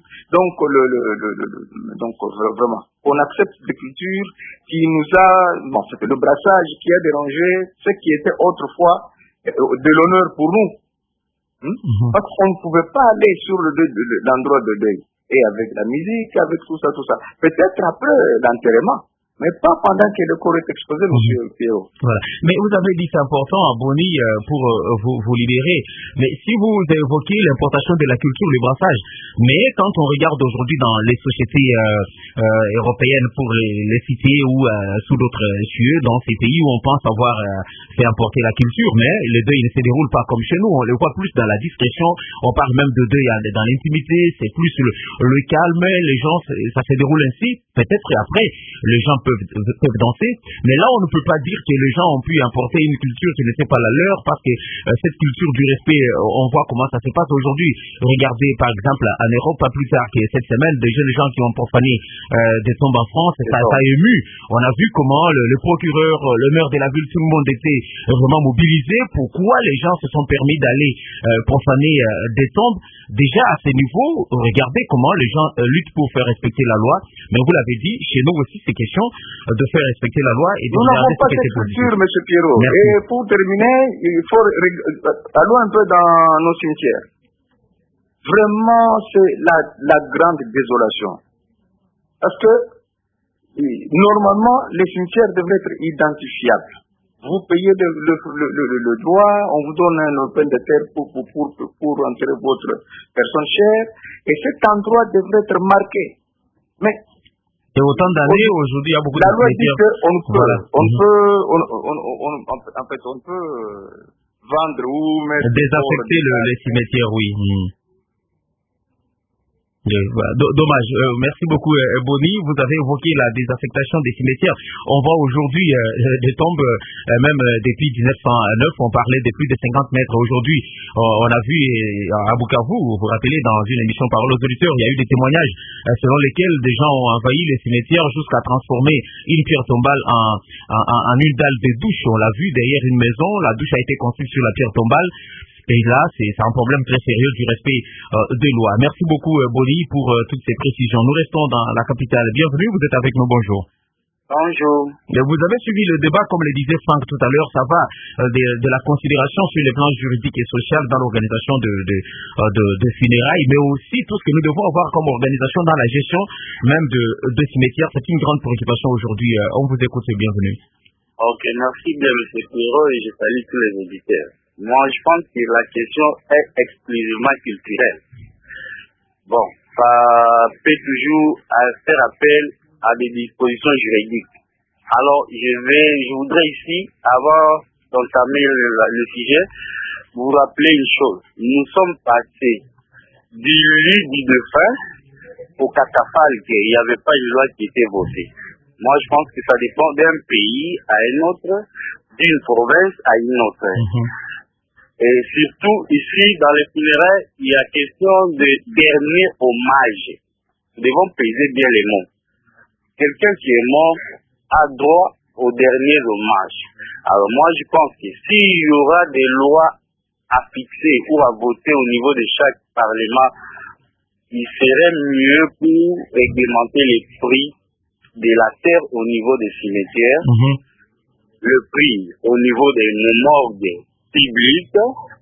Speaker 1: donc vraiment, qu'on accepte des cultures qui nous a, c'était le brassage qui a dérangé ce qui était autrefois de l'honneur pour nous. Parce qu'on ne pouvait pas aller sur l'endroit de deuil. Et avec la musique, avec tout ça. Peut-être après l'enterrement.
Speaker 9: mais pas pendant que le corps est exposé, monsieur Pierrot.
Speaker 3: Voilà. Mais vous avez dit c'est important, Boni, pour vous libérer. Mais si vous évoquez l'importation de la culture, le brassage, mais quand on regarde aujourd'hui dans les sociétés européennes, pour les citer ou sous d'autres cieux, dans ces pays où on pense avoir fait importer la culture, mais les deuils ne se déroulent pas comme chez nous. On les voit plus dans la discrétion. On parle même de deuil dans l'intimité. C'est plus le calme. Les gens, ça se déroule ainsi. Peut-être après, les gens peuvent danser, mais là on ne peut pas dire que les gens ont pu importer une culture qui n'était pas la leur, parce que cette culture du respect, on voit comment ça se passe aujourd'hui. Regardez par exemple en Europe, pas plus tard que cette semaine, des jeunes gens qui ont profané des tombes en France, ça a ému. On a vu comment le procureur, le maire de la ville, tout le monde était vraiment mobilisé. Pourquoi les gens se sont permis d'aller profaner des tombes? Déjà à ce niveau, regardez comment les gens luttent pour faire respecter la loi. Mais vous l'avez dit, chez nous aussi c'est question de faire respecter la loi et de
Speaker 9: nous n'avons pas cette culture, M. Pierrot.
Speaker 3: Merci.
Speaker 9: Et pour terminer, il faut aller un peu dans nos cimetières. Vraiment, c'est la grande désolation. Parce que normalement, les cimetières devraient être identifiables. Vous payez le droit, on vous donne un open de terre pour enterrer votre personne chère, et cet endroit devrait être marqué. Mais
Speaker 3: et autant d'années, aujourd'hui, il y a beaucoup de
Speaker 9: la loi dit qu'on peut, on peut vendre ou mettre...
Speaker 3: désaffecter les cimetières, oui. Voilà. Dommage. Merci beaucoup, Boni. Vous avez évoqué la désaffectation des cimetières. On voit aujourd'hui des tombes, même depuis 1909, on parlait de plus de 50 mètres. Aujourd'hui, on a vu à Bukavu, vous vous rappelez, dans une émission Parole aux auditeurs, il y a eu des témoignages selon lesquels des gens ont envahi les cimetières jusqu'à transformer une pierre tombale en une dalle de douche. On l'a vu derrière une maison, la douche a été construite sur la pierre tombale. Et là, c'est un problème très sérieux du respect des lois. Merci beaucoup, Boni, pour toutes ces précisions. Nous restons dans la capitale. Bienvenue, vous êtes avec nous. Bonjour.
Speaker 5: Bonjour.
Speaker 3: Vous avez suivi le débat, comme le disait Franck tout à l'heure, ça va de la considération sur les plans juridiques et social dans l'organisation de funérailles, mais aussi tout ce que nous devons avoir comme organisation dans la gestion même de cimetières. C'est une grande préoccupation aujourd'hui. On vous écoute, bienvenue.
Speaker 10: Ok, merci bien, M. Pierrot, et je salue tous les auditeurs. Moi, je pense que la question est exclusivement culturelle. Bon, ça peut toujours faire appel à des dispositions juridiques. Alors, je voudrais ici, avant d'entamer le sujet, vous rappeler une chose. Nous sommes passés du lit du défunt au catafalque. Il n'y avait pas une loi qui était votée. Moi, je pense que ça dépend d'un pays à un autre, d'une province à une autre. Et surtout, ici, dans les funérailles, il y a question de dernier hommage. Nous devons peser bien les mots. Quelqu'un qui est mort a droit au dernier hommage. Alors moi, je pense que s'il y aura des lois à fixer ou à voter au niveau de chaque parlement, il serait mieux pour réglementer les prix de la terre au niveau des cimetières, le prix au niveau des morgues publiques,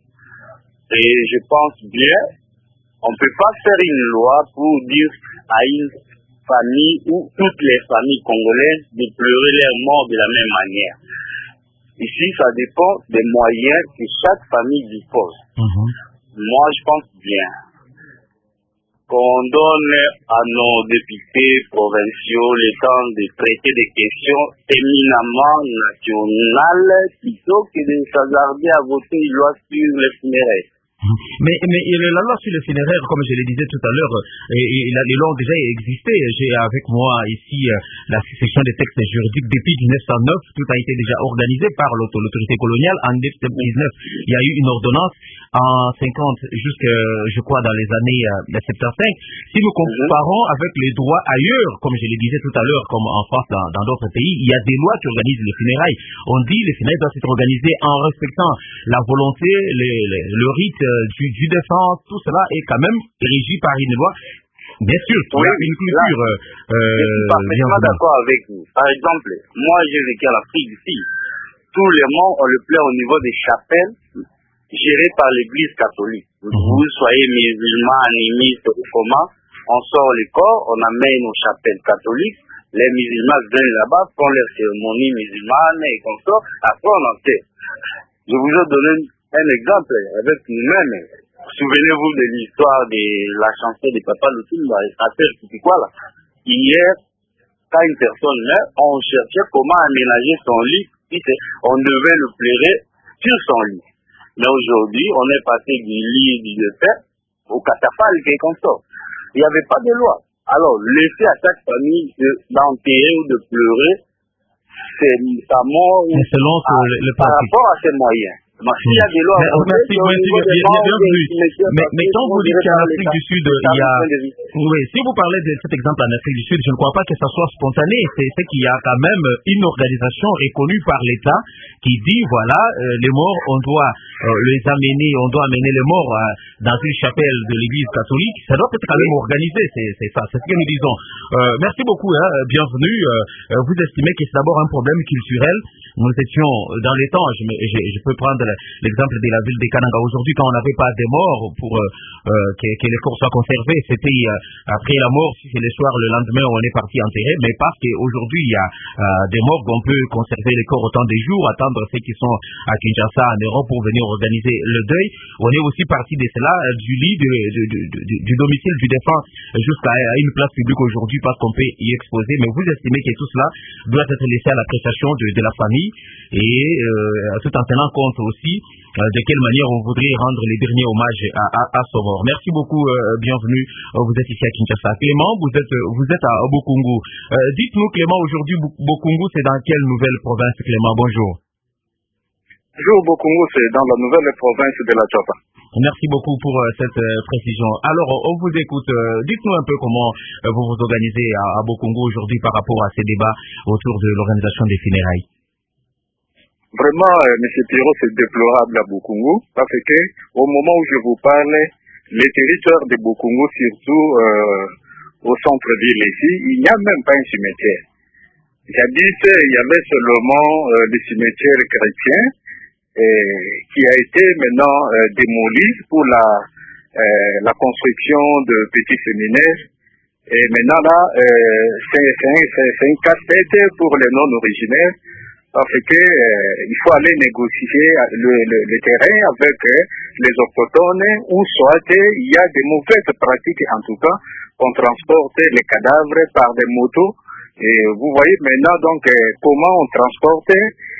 Speaker 10: et je pense bien, on ne peut pas faire une loi pour dire à une famille ou toutes les familles congolaises de pleurer leur mort de la même manière. Ici, ça dépend des moyens que chaque famille dispose. Moi, je pense bien qu'on donne à nos députés provinciaux le temps de traiter des questions éminemment nationales plutôt que de s'hasarder à voter une loi sur les funérailles.
Speaker 3: Mais la loi sur les funéraires, comme je le disais tout à l'heure, les lois ont déjà existé. J'ai avec moi ici la section des textes juridiques depuis 1909. Tout a été déjà organisé par l'autorité coloniale. En 1919, il y a eu une ordonnance. En 50, jusque, je crois, dans les années 75. Si nous comparons avec les droits ailleurs, comme je le disais tout à l'heure, comme en France, dans d'autres pays, il y a des lois qui organisent les funérailles. On dit les funérailles doivent être organisées en respectant la volonté, le rite du défunt. Tout cela est quand même régi par une loi. Bien sûr, il y a une culture.
Speaker 10: Je suis parfaitement d'accord avec vous. Par exemple, moi, j'ai vécu en Afrique ici. Tous les morts, on le plaît au niveau des chapelles gérées par l'église catholique. Vous soyez musulman, animiste ou comment, on sort le corps, on amène aux chapelles catholiques Les musulmans viennent là-bas, font leurs cérémonies musulmanes et consorts, après on enterre. Je vous ai donné un exemple avec nous-mêmes. Souvenez-vous de l'histoire de la chanson de Papa Lutumba, là. Hier, quand une personne meurt, on cherchait comment aménager son lit, on devait le pleurer sur son lit. Mais aujourd'hui, on est passé du lit de paix au catafalque et consort. Il n'y avait pas de loi. Alors, laisser à chaque famille d'enterrer ou de pleurer, c'est sa mort par rapport à ses moyens. S'il y a des lois,
Speaker 3: merci, mais quand vous dites qu'en Afrique du Sud, il y a... Oui, si vous parlez de cet exemple en Afrique du Sud, je ne crois pas que ça soit spontané. C'est qu'il y a quand même une organisation reconnue par l'État qui dit, voilà, les morts, on doit les amener, on doit amener les morts dans une chapelle de l'église catholique. Ça doit être quand même organisé, c'est ça, c'est ce que nous disons. Merci beaucoup, bienvenue. Vous estimez que c'est d'abord un problème culturel. Nous étions dans les temps, je peux prendre l'exemple de la ville de Kananga. Aujourd'hui, quand on n'avait pas de morts pour que les corps soient conservés, c'était après la mort, si c'est le soir, le lendemain, on est parti enterrer, mais parce qu'aujourd'hui, il y a des morts qu'on peut conserver les corps autant des jours, attendre ceux qui sont à Kinshasa, en Europe, pour venir organiser le deuil. On est aussi parti de cela, du lit du domicile du défunt jusqu'à une place publique aujourd'hui, parce qu'on peut y exposer. Mais vous estimez que tout cela doit être laissé à l'appréciation de la famille et tout en tenant compte aussi de quelle manière on voudrait rendre les derniers hommages à son mort. Merci beaucoup, bienvenue. Vous êtes ici à Kinshasa. Clément, vous êtes à Bokungu. Dites-nous, Clément, aujourd'hui, Bokungu, c'est dans quelle nouvelle province, Clément? Bonjour.
Speaker 1: Bonjour, Bokungu, c'est dans la nouvelle province de la Tchapa.
Speaker 3: Merci beaucoup pour cette précision. Alors, on vous écoute. Dites-nous un peu comment vous vous organisez à Bokungu aujourd'hui par rapport à ces débats autour de l'organisation des funérailles.
Speaker 1: Vraiment, M. Pierrot, c'est déplorable à Bokungu, parce que au moment où je vous parle, les territoires de Bokungu, surtout au centre-ville ici, il n'y a même pas un cimetière. Jadis, il y avait seulement le cimetière chrétien qui a été maintenant démoli pour la construction de petits séminaires. Et maintenant là, c'est une casse-tête pour les non-originaires, parce que il faut aller négocier le terrain avec les autochtones, ou soit il y a des mauvaises pratiques, en tout cas, on transporte les cadavres par des motos. Et vous voyez maintenant donc comment on transporte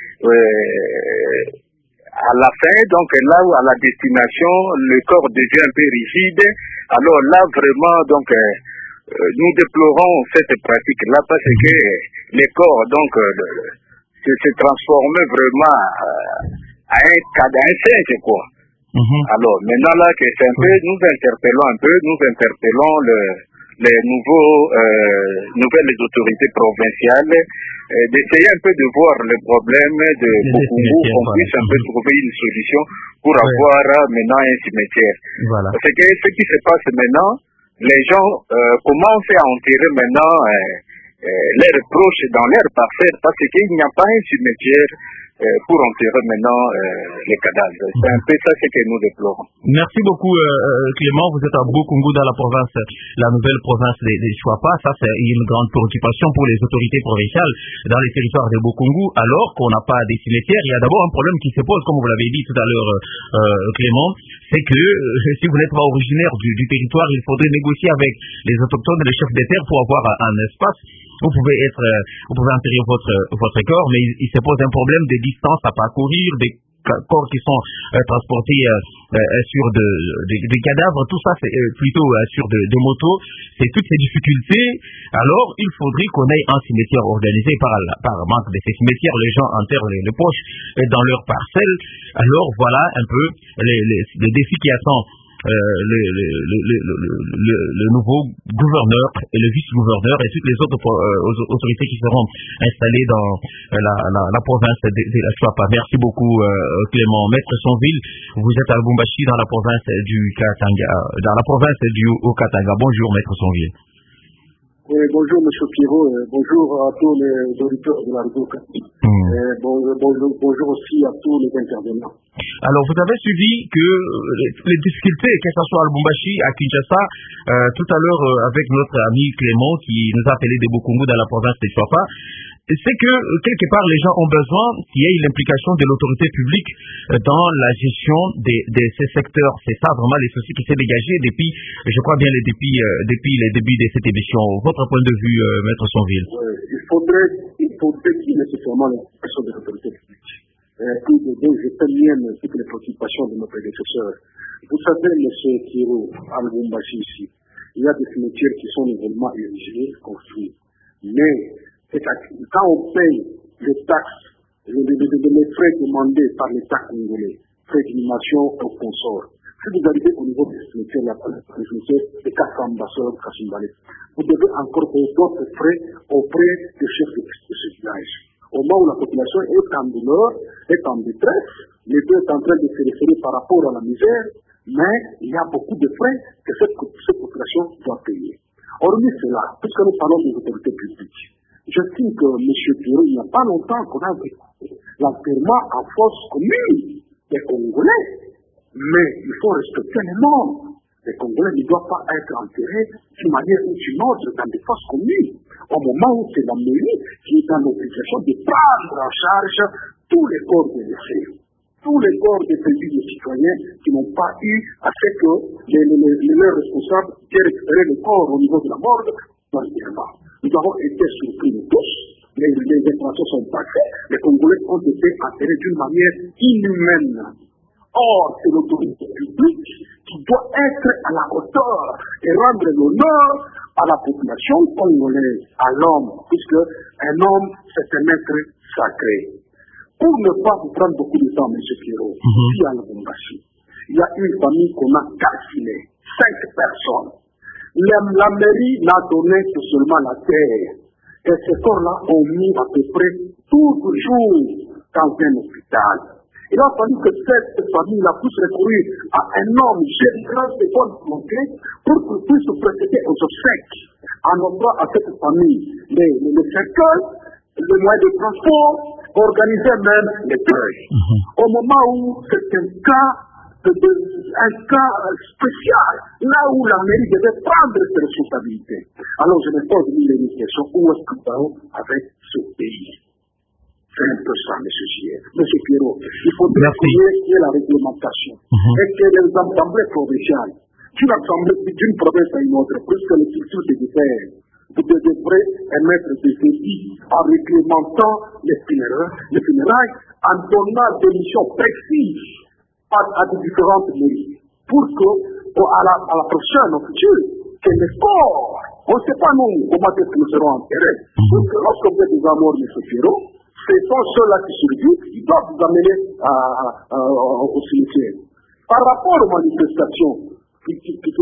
Speaker 1: à la fin, donc là où à la destination, le corps devient un peu rigide. Alors là vraiment donc nous déplorons cette pratique-là, parce que les corps donc se transforment vraiment à un singe, quoi. Alors maintenant là que c'est un peu, nous interpellons les nouvelles autorités provinciales d'essayer un peu de voir le problème de Bokungu, qu'on puisse un peu trouver une solution pour avoir maintenant un cimetière. Voilà. Parce que ce qui se passe maintenant, les gens commencent à enterrer maintenant leurs proches dans leurs parcelles, parce qu'il n'y a pas un cimetière pour enterrer maintenant les cadavres. C'est un peu ça ce que nous déplorons.
Speaker 3: Merci beaucoup Clément, vous êtes à Bokungu dans la province, la nouvelle province des Chouapa. Ça c'est une grande préoccupation pour les autorités provinciales dans les territoires de Bokungu, alors qu'on n'a pas des cimetières. Il y a d'abord un problème qui se pose, comme vous l'avez dit tout à l'heure Clément, c'est que si vous n'êtes pas originaire du territoire, il faudrait négocier avec les autochtones et les chefs des terres pour avoir un espace. Vous pouvez enterrer votre corps, mais il se pose un problème de distance à parcourir, des corps qui sont transportés sur des cadavres, tout ça c'est plutôt sur de motos. C'est toutes ces difficultés. Alors il faudrait qu'on ait un cimetière organisé. Par manque de ces cimetières, les gens enterrent les poches dans leurs parcelles. Alors voilà un peu les défis qui attendent le nouveau gouverneur et le vice-gouverneur et toutes les autres autorités qui seront installées dans la province de la Chouapa. Merci beaucoup Clément. Maître Sonville, vous êtes à Lubumbashi dans la province du Katanga, dans la province du Haut-Katanga. Bonjour Maître Sonville.
Speaker 11: Oui, bonjour M. Pierrot, bonjour à tous les auditeurs de la radio. Bonjour aussi à tous les intervenants.
Speaker 3: Alors, vous avez suivi que les difficultés, que ce soit à Lubumbashi, à Kinshasa, tout à l'heure avec notre ami Clément qui nous a appelé des Bokungu dans la province de Chouapa, c'est que quelque part les gens ont besoin qu'il y ait l'implication de l'autorité publique dans la gestion de ces secteurs. C'est ça vraiment les soucis qui s'est dégagé depuis, je crois bien, depuis les débuts de cette émission. Votre point de vue, Maître Sonville?
Speaker 11: Il faudrait qu'il y ait nécessairement l'implication de l'autorité publique. Plus de deux, je peux mienne toutes les préoccupations de nos prédécesseurs. Vous savez, M. Kiro, à Lubumbashi ici, il y a des cimetières qui sont nouvellement érigés, construits. Mais quand on paye les taxes, les frais demandés par l'État congolais, frais d'inhumation au consort, si vous arrivez au niveau des cimetières, le cimetière de Kassamba, Kassimbale, vous devez encore payer d'autres frais auprès des chefs de ce village. Au moment où la population est en douleur, est en détresse, les deux sont en train de se référer par rapport à la misère, mais il y a beaucoup de frais que cette population doit payer. Hormis cela, puisque nous parlons des autorités publiques, j'estime que M. Pierrot, il n'y a pas longtemps qu'on a vu l'enterrement en fosse commune des Congolais, mais il faut respecter les normes. Les Congolais ne doivent pas être enterrés d'une manière ou d'une autre dans des fosses communes, au moment où c'est la mairie qui est dans l'obligation de prendre en charge tous les corps de décès, tous les corps des pays des citoyens qui n'ont pas eu à ce que leurs responsables aient récupéré le corps au niveau de la morgue dans le Birma. Nous avons été surpris de tous, les informations sont passées, les Congolais ont été enterrés d'une manière inhumaine. Or, c'est l'autorité publique qui doit être à la hauteur et rendre l'honneur à la population congolaise, à l'homme, puisque un homme, c'est un être sacré. Pour ne pas vous prendre beaucoup de temps, M. Pierrot, ici à Lubumbashi, il y a une famille qu'on a calculée, 5 personnes. La mairie n'a donné que seulement la terre. Et ces corps-là ont mis à peu près 12 jours dans un hôpital. Il a fallu que cette famille-là puisse recourir à un homme général de bonne volonté pour qu'il puisse procéder aux obsèques en offrant à cette famille les cercueils, les moyens de transport, organiser même les deuils. Au moment où c'est un cas spécial, là où la mairie devait prendre ses responsabilités. Alors je me pose une question, où est-ce que nous allons avec ce pays? C'est un peu ça, M. Gier. M. Pierrot, il faut qu'il y ait la réglementation. Et que les assemblées provinciales, d'une province à une autre, puisque les cultures se diffèrent, vous devrez émettre des édits en réglementant les funérailles, en donnant des missions précises à des différentes mairies, pour que, à la prochaine future, que les corps, on ne sait pas nous comment est-ce que nous serons enterrés. Parce que lorsque vous êtes des amours, M. Pierrot, ce sont ceux-là qui survivent, qui doivent vous amener au cimetière. Par rapport aux manifestations qui se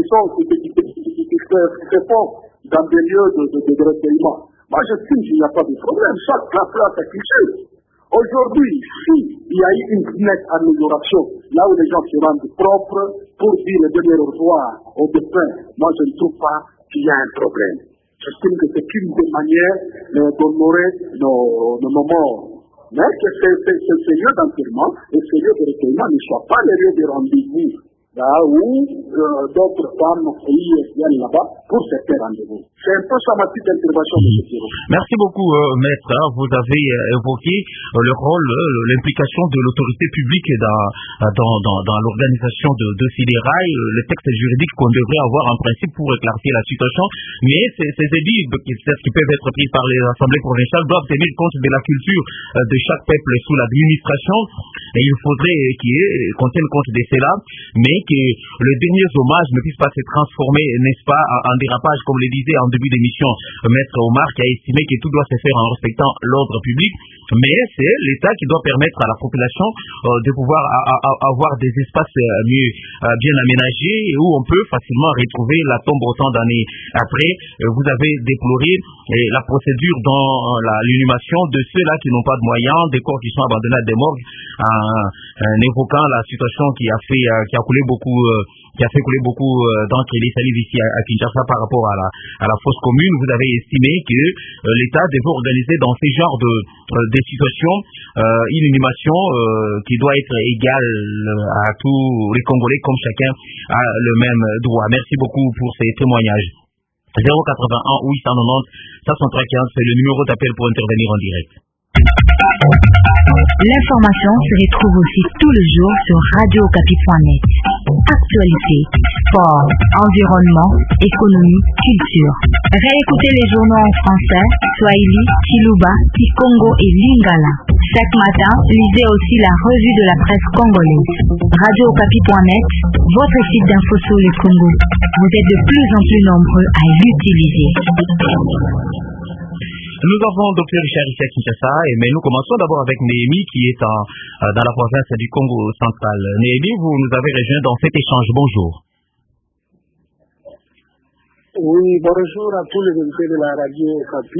Speaker 11: font dans des lieux de recueillement, moi j'estime qu'il n'y a pas de problème, chaque classe a sa culture. Aujourd'hui, s'il y a eu une nette amélioration, là où les gens se rendent propres pour dire le dernier au revoir aux défunts, moi je ne trouve pas qu'il y a un problème. J'estime que c'est une des manières d'honorer nos morts. Mais que ces lieux d'enterrement et ces lieux de recueillement ne soient pas les lieux de rendez-vous, là où d'autres femmes viennent là-bas pour se faire rendez-vous. C'est un peu ça ma petite intervention.
Speaker 3: Merci beaucoup, Maître. Vous avez évoqué le rôle, l'implication de l'autorité publique dans l'organisation de fédérailles, le texte juridique qu'on devrait avoir en principe pour éclaircir la situation. Mais ces édits qui peuvent être pris par les assemblées provinciales doivent tenir compte de la culture de chaque peuple sous l'administration. Et il faudrait qu'on tienne compte de cela, mais que le dernier hommage ne puisse pas se transformer, n'est-ce pas, en dérapage, comme le disait en début d'émission Maître Omar, qui a estimé que tout doit se faire en respectant l'ordre public. Mais c'est l'État qui doit permettre à la population de pouvoir avoir des espaces bien aménagés où on peut facilement retrouver la tombe autant d'années après. Vous avez déploré la procédure dans l'inhumation de ceux-là qui n'ont pas de moyens, des corps qui sont abandonnés à des morgues, en évoquant la situation qui a coulé beaucoup qui a fait couler beaucoup d'encre et des salives ici à Kinshasa par rapport à la fosse commune, vous avez estimé que l'État devait organiser dans ces genres de situations une inhumation qui doit être égale à tous les Congolais, comme chacun a le même droit. Merci beaucoup pour ces témoignages. 081 890 503 15, c'est le numéro d'appel pour intervenir en direct.
Speaker 4: L'information se retrouve aussi tout le jour sur radiocapi.net. Actualité, sport, environnement, économie, culture. Réécoutez les journaux en français, Swahili, Kiluba, Kikongo et Lingala. Chaque matin, lisez aussi la revue de la presse congolaise. Radiocapi.net, votre site d'info sur le Congo. Vous êtes de plus en plus nombreux à l'utiliser.
Speaker 3: Nous avons Dr Richard ici à Kinshasa, mais nous commençons d'abord avec Néhémie qui est dans la province du Congo central. Néhémie, vous nous avez rejoint dans cet échange. Bonjour.
Speaker 11: Oui, bonjour à tous les invités de la radio Capi.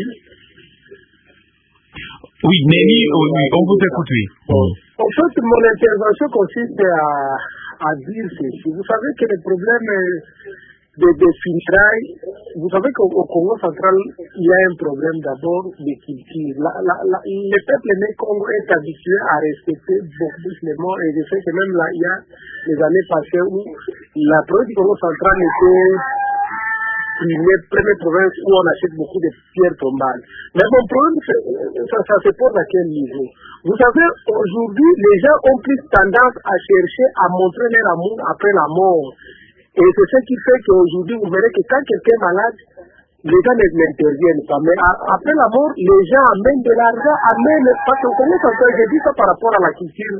Speaker 3: Oui, Néhémie, on vous écoute, oui.
Speaker 11: En fait, mon intervention consiste à dire ceci. Vous savez que le problème des funérailles, vous savez qu'au Congo central, il y a un problème d'abord de culture. Le peuple né Congo est habitué à respecter beaucoup plus les morts, et je sais que même là, il y a les années passées où la province du Congo central était première province où on achète beaucoup de pierres tombales. Mais mon problème, ça se pose à quel niveau? Vous savez, aujourd'hui, les gens ont plus tendance à chercher à montrer leur amour après la mort. Et c'est ce qui fait qu'aujourd'hui, vous verrez que quand quelqu'un est malade, les gens n'interviennent pas. Mais après la mort, les gens amènent de l'argent, parce qu'on connaît ça, j'ai dit ça par rapport à la culture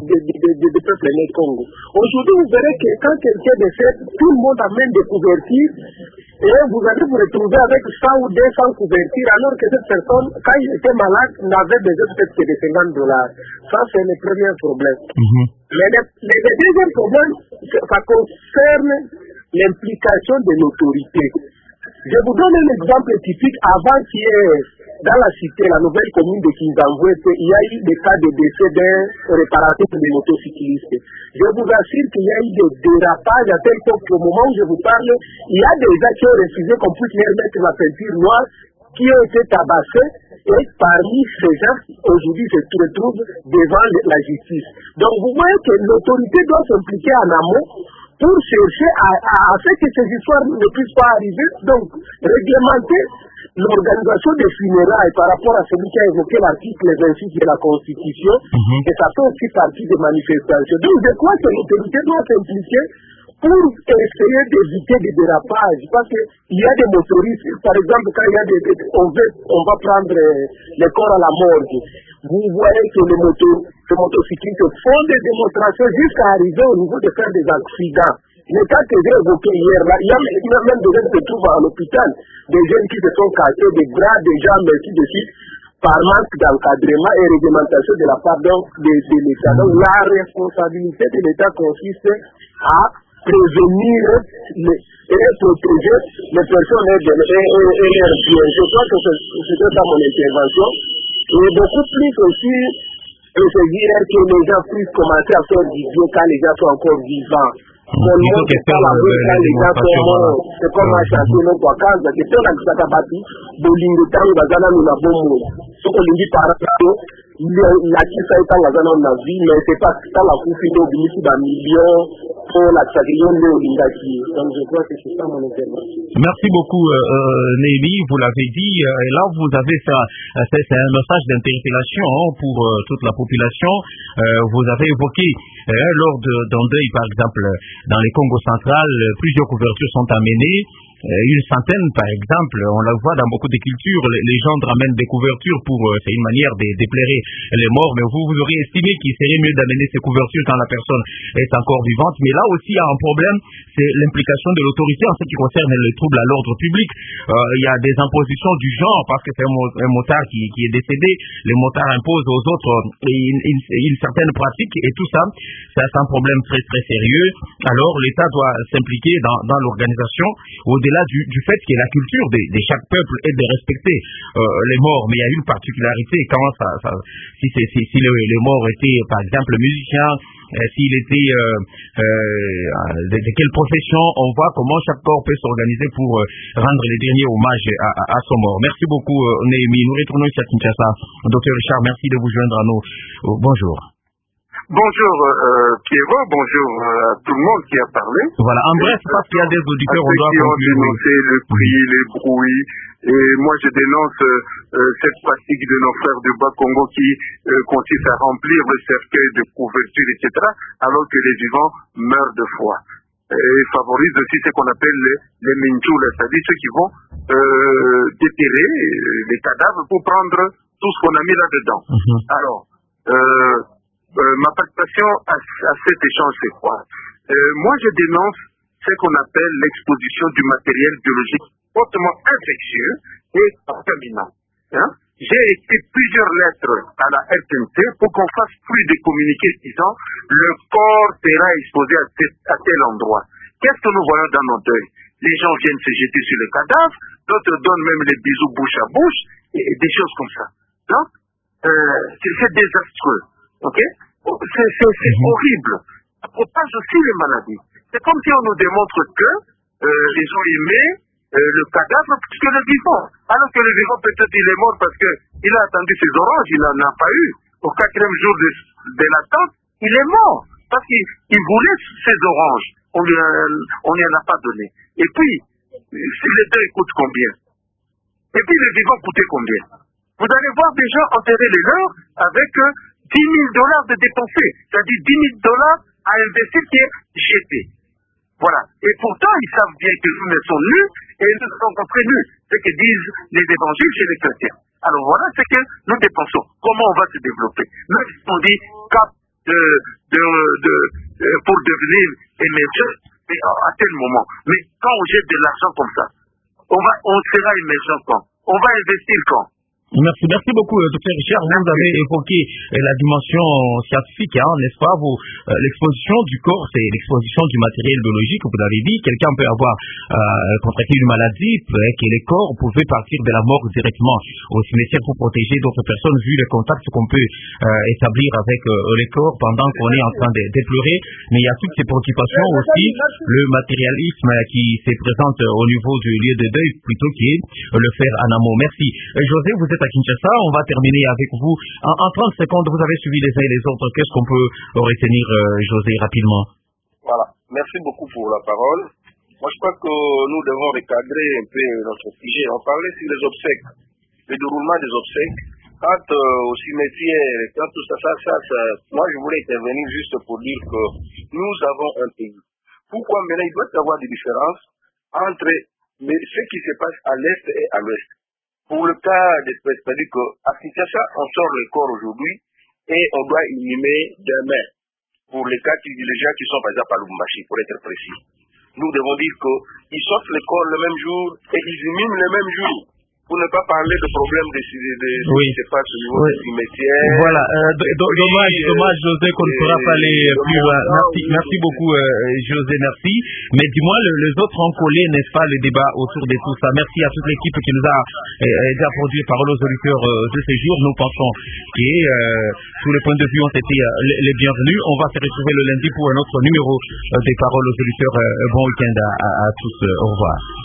Speaker 11: des peuples nés Congo. Aujourd'hui, vous verrez que quand quelqu'un décède, tout le monde amène des couvertures, et vous allez vous retrouver avec 100 ou 200 couvertures, alors que cette personne, quand il était malade, n'avait besoin peut-être que de $50. Ça, c'est le premier problème. Mais le deuxième problème, ça concerne l'implication de l'autorité. Je vous donne un exemple typique. Avant-hier, dans la cité, la nouvelle commune de Kinzamboué, il y a eu des cas de décès d'un réparateur de motocyclistes. Je vous assure qu'il y a eu des dérapages à tel point qu'au moment où je vous parle, il y a des gens qui ont refusé qu'on puisse leur mettre la peinture noire, qui ont été tabassés, et parmi ces gens, aujourd'hui, se retrouvent devant la justice. Donc, vous voyez que l'autorité doit s'impliquer en amont pour chercher à ce que ces histoires ne puissent pas arriver. Donc, réglementer l'organisation des funérailles par rapport à celui qui a évoqué l'article 26 de la Constitution, et ça fait aussi partie des manifestations. Donc, je crois que l'autorité doit s'impliquer pour essayer d'éviter des dérapages, parce qu'il y a des motoristes, par exemple, quand il y a on va prendre les corps à la morgue, vous voyez que les motocyclistes font des démonstrations jusqu'à arriver au niveau de faire des accidents. Le cas que j'ai évoqué hier, là, il y a même des gens qui se trouvent à l'hôpital, des jeunes qui se sont cassés, des bras, des jambes, ainsi de suite, par manque d'encadrement et réglementation de la part de l'État. Donc la responsabilité de l'État consiste à prévenir et protéger les personnes et leurs biens. Je crois que c'est ça mon intervention. Et beaucoup plus aussi essayer que les gens puissent commencer à faire du bien quand les gens sont encore vivants. C'est comme à chanter nos Kwakaza, c'est ça que ça a battu, Bolingo Tang, Bazana, nous l'avons ce qu'on dit par rapport la qui ça est en la vie, mais c'est pas ça la coupe d'un million pour la sacrifice de l'Indaki. Donc je crois que c'est ça mon intervention.
Speaker 3: Merci beaucoup, Néhémie, vous l'avez dit, et là vous avez fait c'est un message d'interpellation pour toute la population. Vous avez évoqué lors d'un deuil, par exemple, dans les Congo central, plusieurs couvertures sont amenées. Une centaine, par exemple, on la voit dans beaucoup de cultures, les gens ramènent des couvertures pour, c'est une manière d'éclairer les morts, mais vous auriez estimé qu'il serait mieux d'amener ces couvertures quand la personne est encore vivante. Mais là aussi, il y a un problème, c'est l'implication de l'autorité en ce qui concerne les troubles à l'ordre public. Il y a des impositions du genre, parce que c'est un motard qui est décédé, les motards imposent aux autres une certaine pratique, et tout ça, c'est un problème très très sérieux. Alors l'État doit s'impliquer dans l'organisation, au-delà du fait que la culture de chaque peuple est de respecter les morts. Mais il y a une particularité, quand si les morts étaient par exemple musiciens s'il était de quelle profession, on voit comment chaque corps peut s'organiser pour rendre les derniers hommages à son mort. Merci beaucoup, Néhémie. Nous retournons ici à Kinshasa. Docteur Richard, merci de vous joindre à nous. Bonjour.
Speaker 12: Bonjour Pierrot, bonjour à tout le monde qui a parlé.
Speaker 3: Voilà, en bref, parce qu'il y a des auditeurs, on doit
Speaker 12: conclure. Dénoncer le prix, les bruits, et moi je dénonce cette pratique de nos frères du Bas-Congo qui consiste à remplir le cercueil de couverture, etc., alors que les vivants meurent de froid. Et favorise aussi ce qu'on appelle les minjoules, c'est-à-dire ceux qui vont déterrer les cadavres pour prendre tout ce qu'on a mis là-dedans. Alors, ma participation à cet échange, c'est quoi? Moi, je dénonce ce qu'on appelle l'exposition du matériel biologique hautement infectieux et contaminant. J'ai écrit plusieurs lettres à la RTNT pour qu'on fasse plus de communiqués disant le corps sera exposé à tel endroit. Qu'est-ce que nous voyons dans nos deuils? Les gens viennent se jeter sur les cadavres, d'autres donnent même les bisous bouche à bouche, et des choses comme ça. Donc, c'est désastreux. Ok? C'est horrible. Ça propage aussi les maladies. C'est comme si on nous démontre que ils ont aimé le cadavre plus que le vivant. Alors que le vivant, peut-être, il est mort parce qu'il a attendu ses oranges, il n'en a pas eu. Au 4e jour de l'attente, il est mort. Parce qu'il voulait ses oranges. On lui en a pas donné. Et puis, si les deuils coûtent combien? Et puis, les vivants coûtaient combien? Vous allez voir des gens enterrer les leurs avec $10 000 de dépensés. C'est-à-dire $10 000 à investir qui est jeté. Voilà. Et pourtant, ils savent bien que nous ne sommes nus et nous sommes compris nus. C'est ce que disent les évangiles chez les chrétiens. Alors voilà ce que nous dépensons. Comment on va se développer? Même si on dit cap pour devenir émergent à tel moment. Mais quand on jette de l'argent comme ça, on sera émergent quand? On va investir quand?
Speaker 3: Merci beaucoup, Dr Richard. Vous avez évoqué la dimension scientifique, n'est-ce pas? L'exposition du corps, c'est l'exposition du matériel biologique, vous l'avez dit. Quelqu'un peut avoir contracté une maladie, que les corps pouvaient partir de la mort directement au cimetière pour protéger d'autres personnes, vu les contacts qu'on peut établir avec les corps pendant qu'on est en train d'éplurer. Mais il y a toutes ces préoccupations aussi, le matérialisme qui se présente au niveau du lieu de deuil, plutôt que le faire en amont. Merci. José, vous êtes à Kinshasa, on va terminer avec vous. En 30 secondes, vous avez suivi les uns et les autres. Qu'est-ce qu'on peut retenir, José, rapidement?
Speaker 1: Voilà. Merci beaucoup pour la parole. Moi, je crois que nous devons recadrer un peu notre sujet. On parlait sur les obsèques, le déroulement des obsèques. Quant au cimetière, quand tout ça, moi, je voulais intervenir juste pour dire que nous avons un pays. Pourquoi maintenant il doit y avoir des différences entre ce qui se passe à l'est et à l'ouest? Pour le cas d'espèce, c'est-à-dire qu'à Kinshasa, on sort les corps aujourd'hui et on doit inhumer demain. Pour les gens qui sont par exemple à Lubumbashi, pour être précis. Nous devons dire qu'ils sortent les corps le même jour et ils inhument le même jour. Pour ne pas parler de problème de ce qui se passe au niveau du cimetière.
Speaker 3: Voilà, dommage José qu'on ne pourra pas aller plus loin. Merci beaucoup José, merci. Mais dis-moi, les autres ont collé, n'est-ce pas, le débat autour de tout ça. Merci à toute l'équipe qui nous a aidé à produire Parole aux auditeurs de ces jours. Nous pensons que tous les points de vue ont été les bienvenus. On va se retrouver le lundi pour un autre numéro des Paroles aux auditeurs. Bon week-end à tous. Au revoir.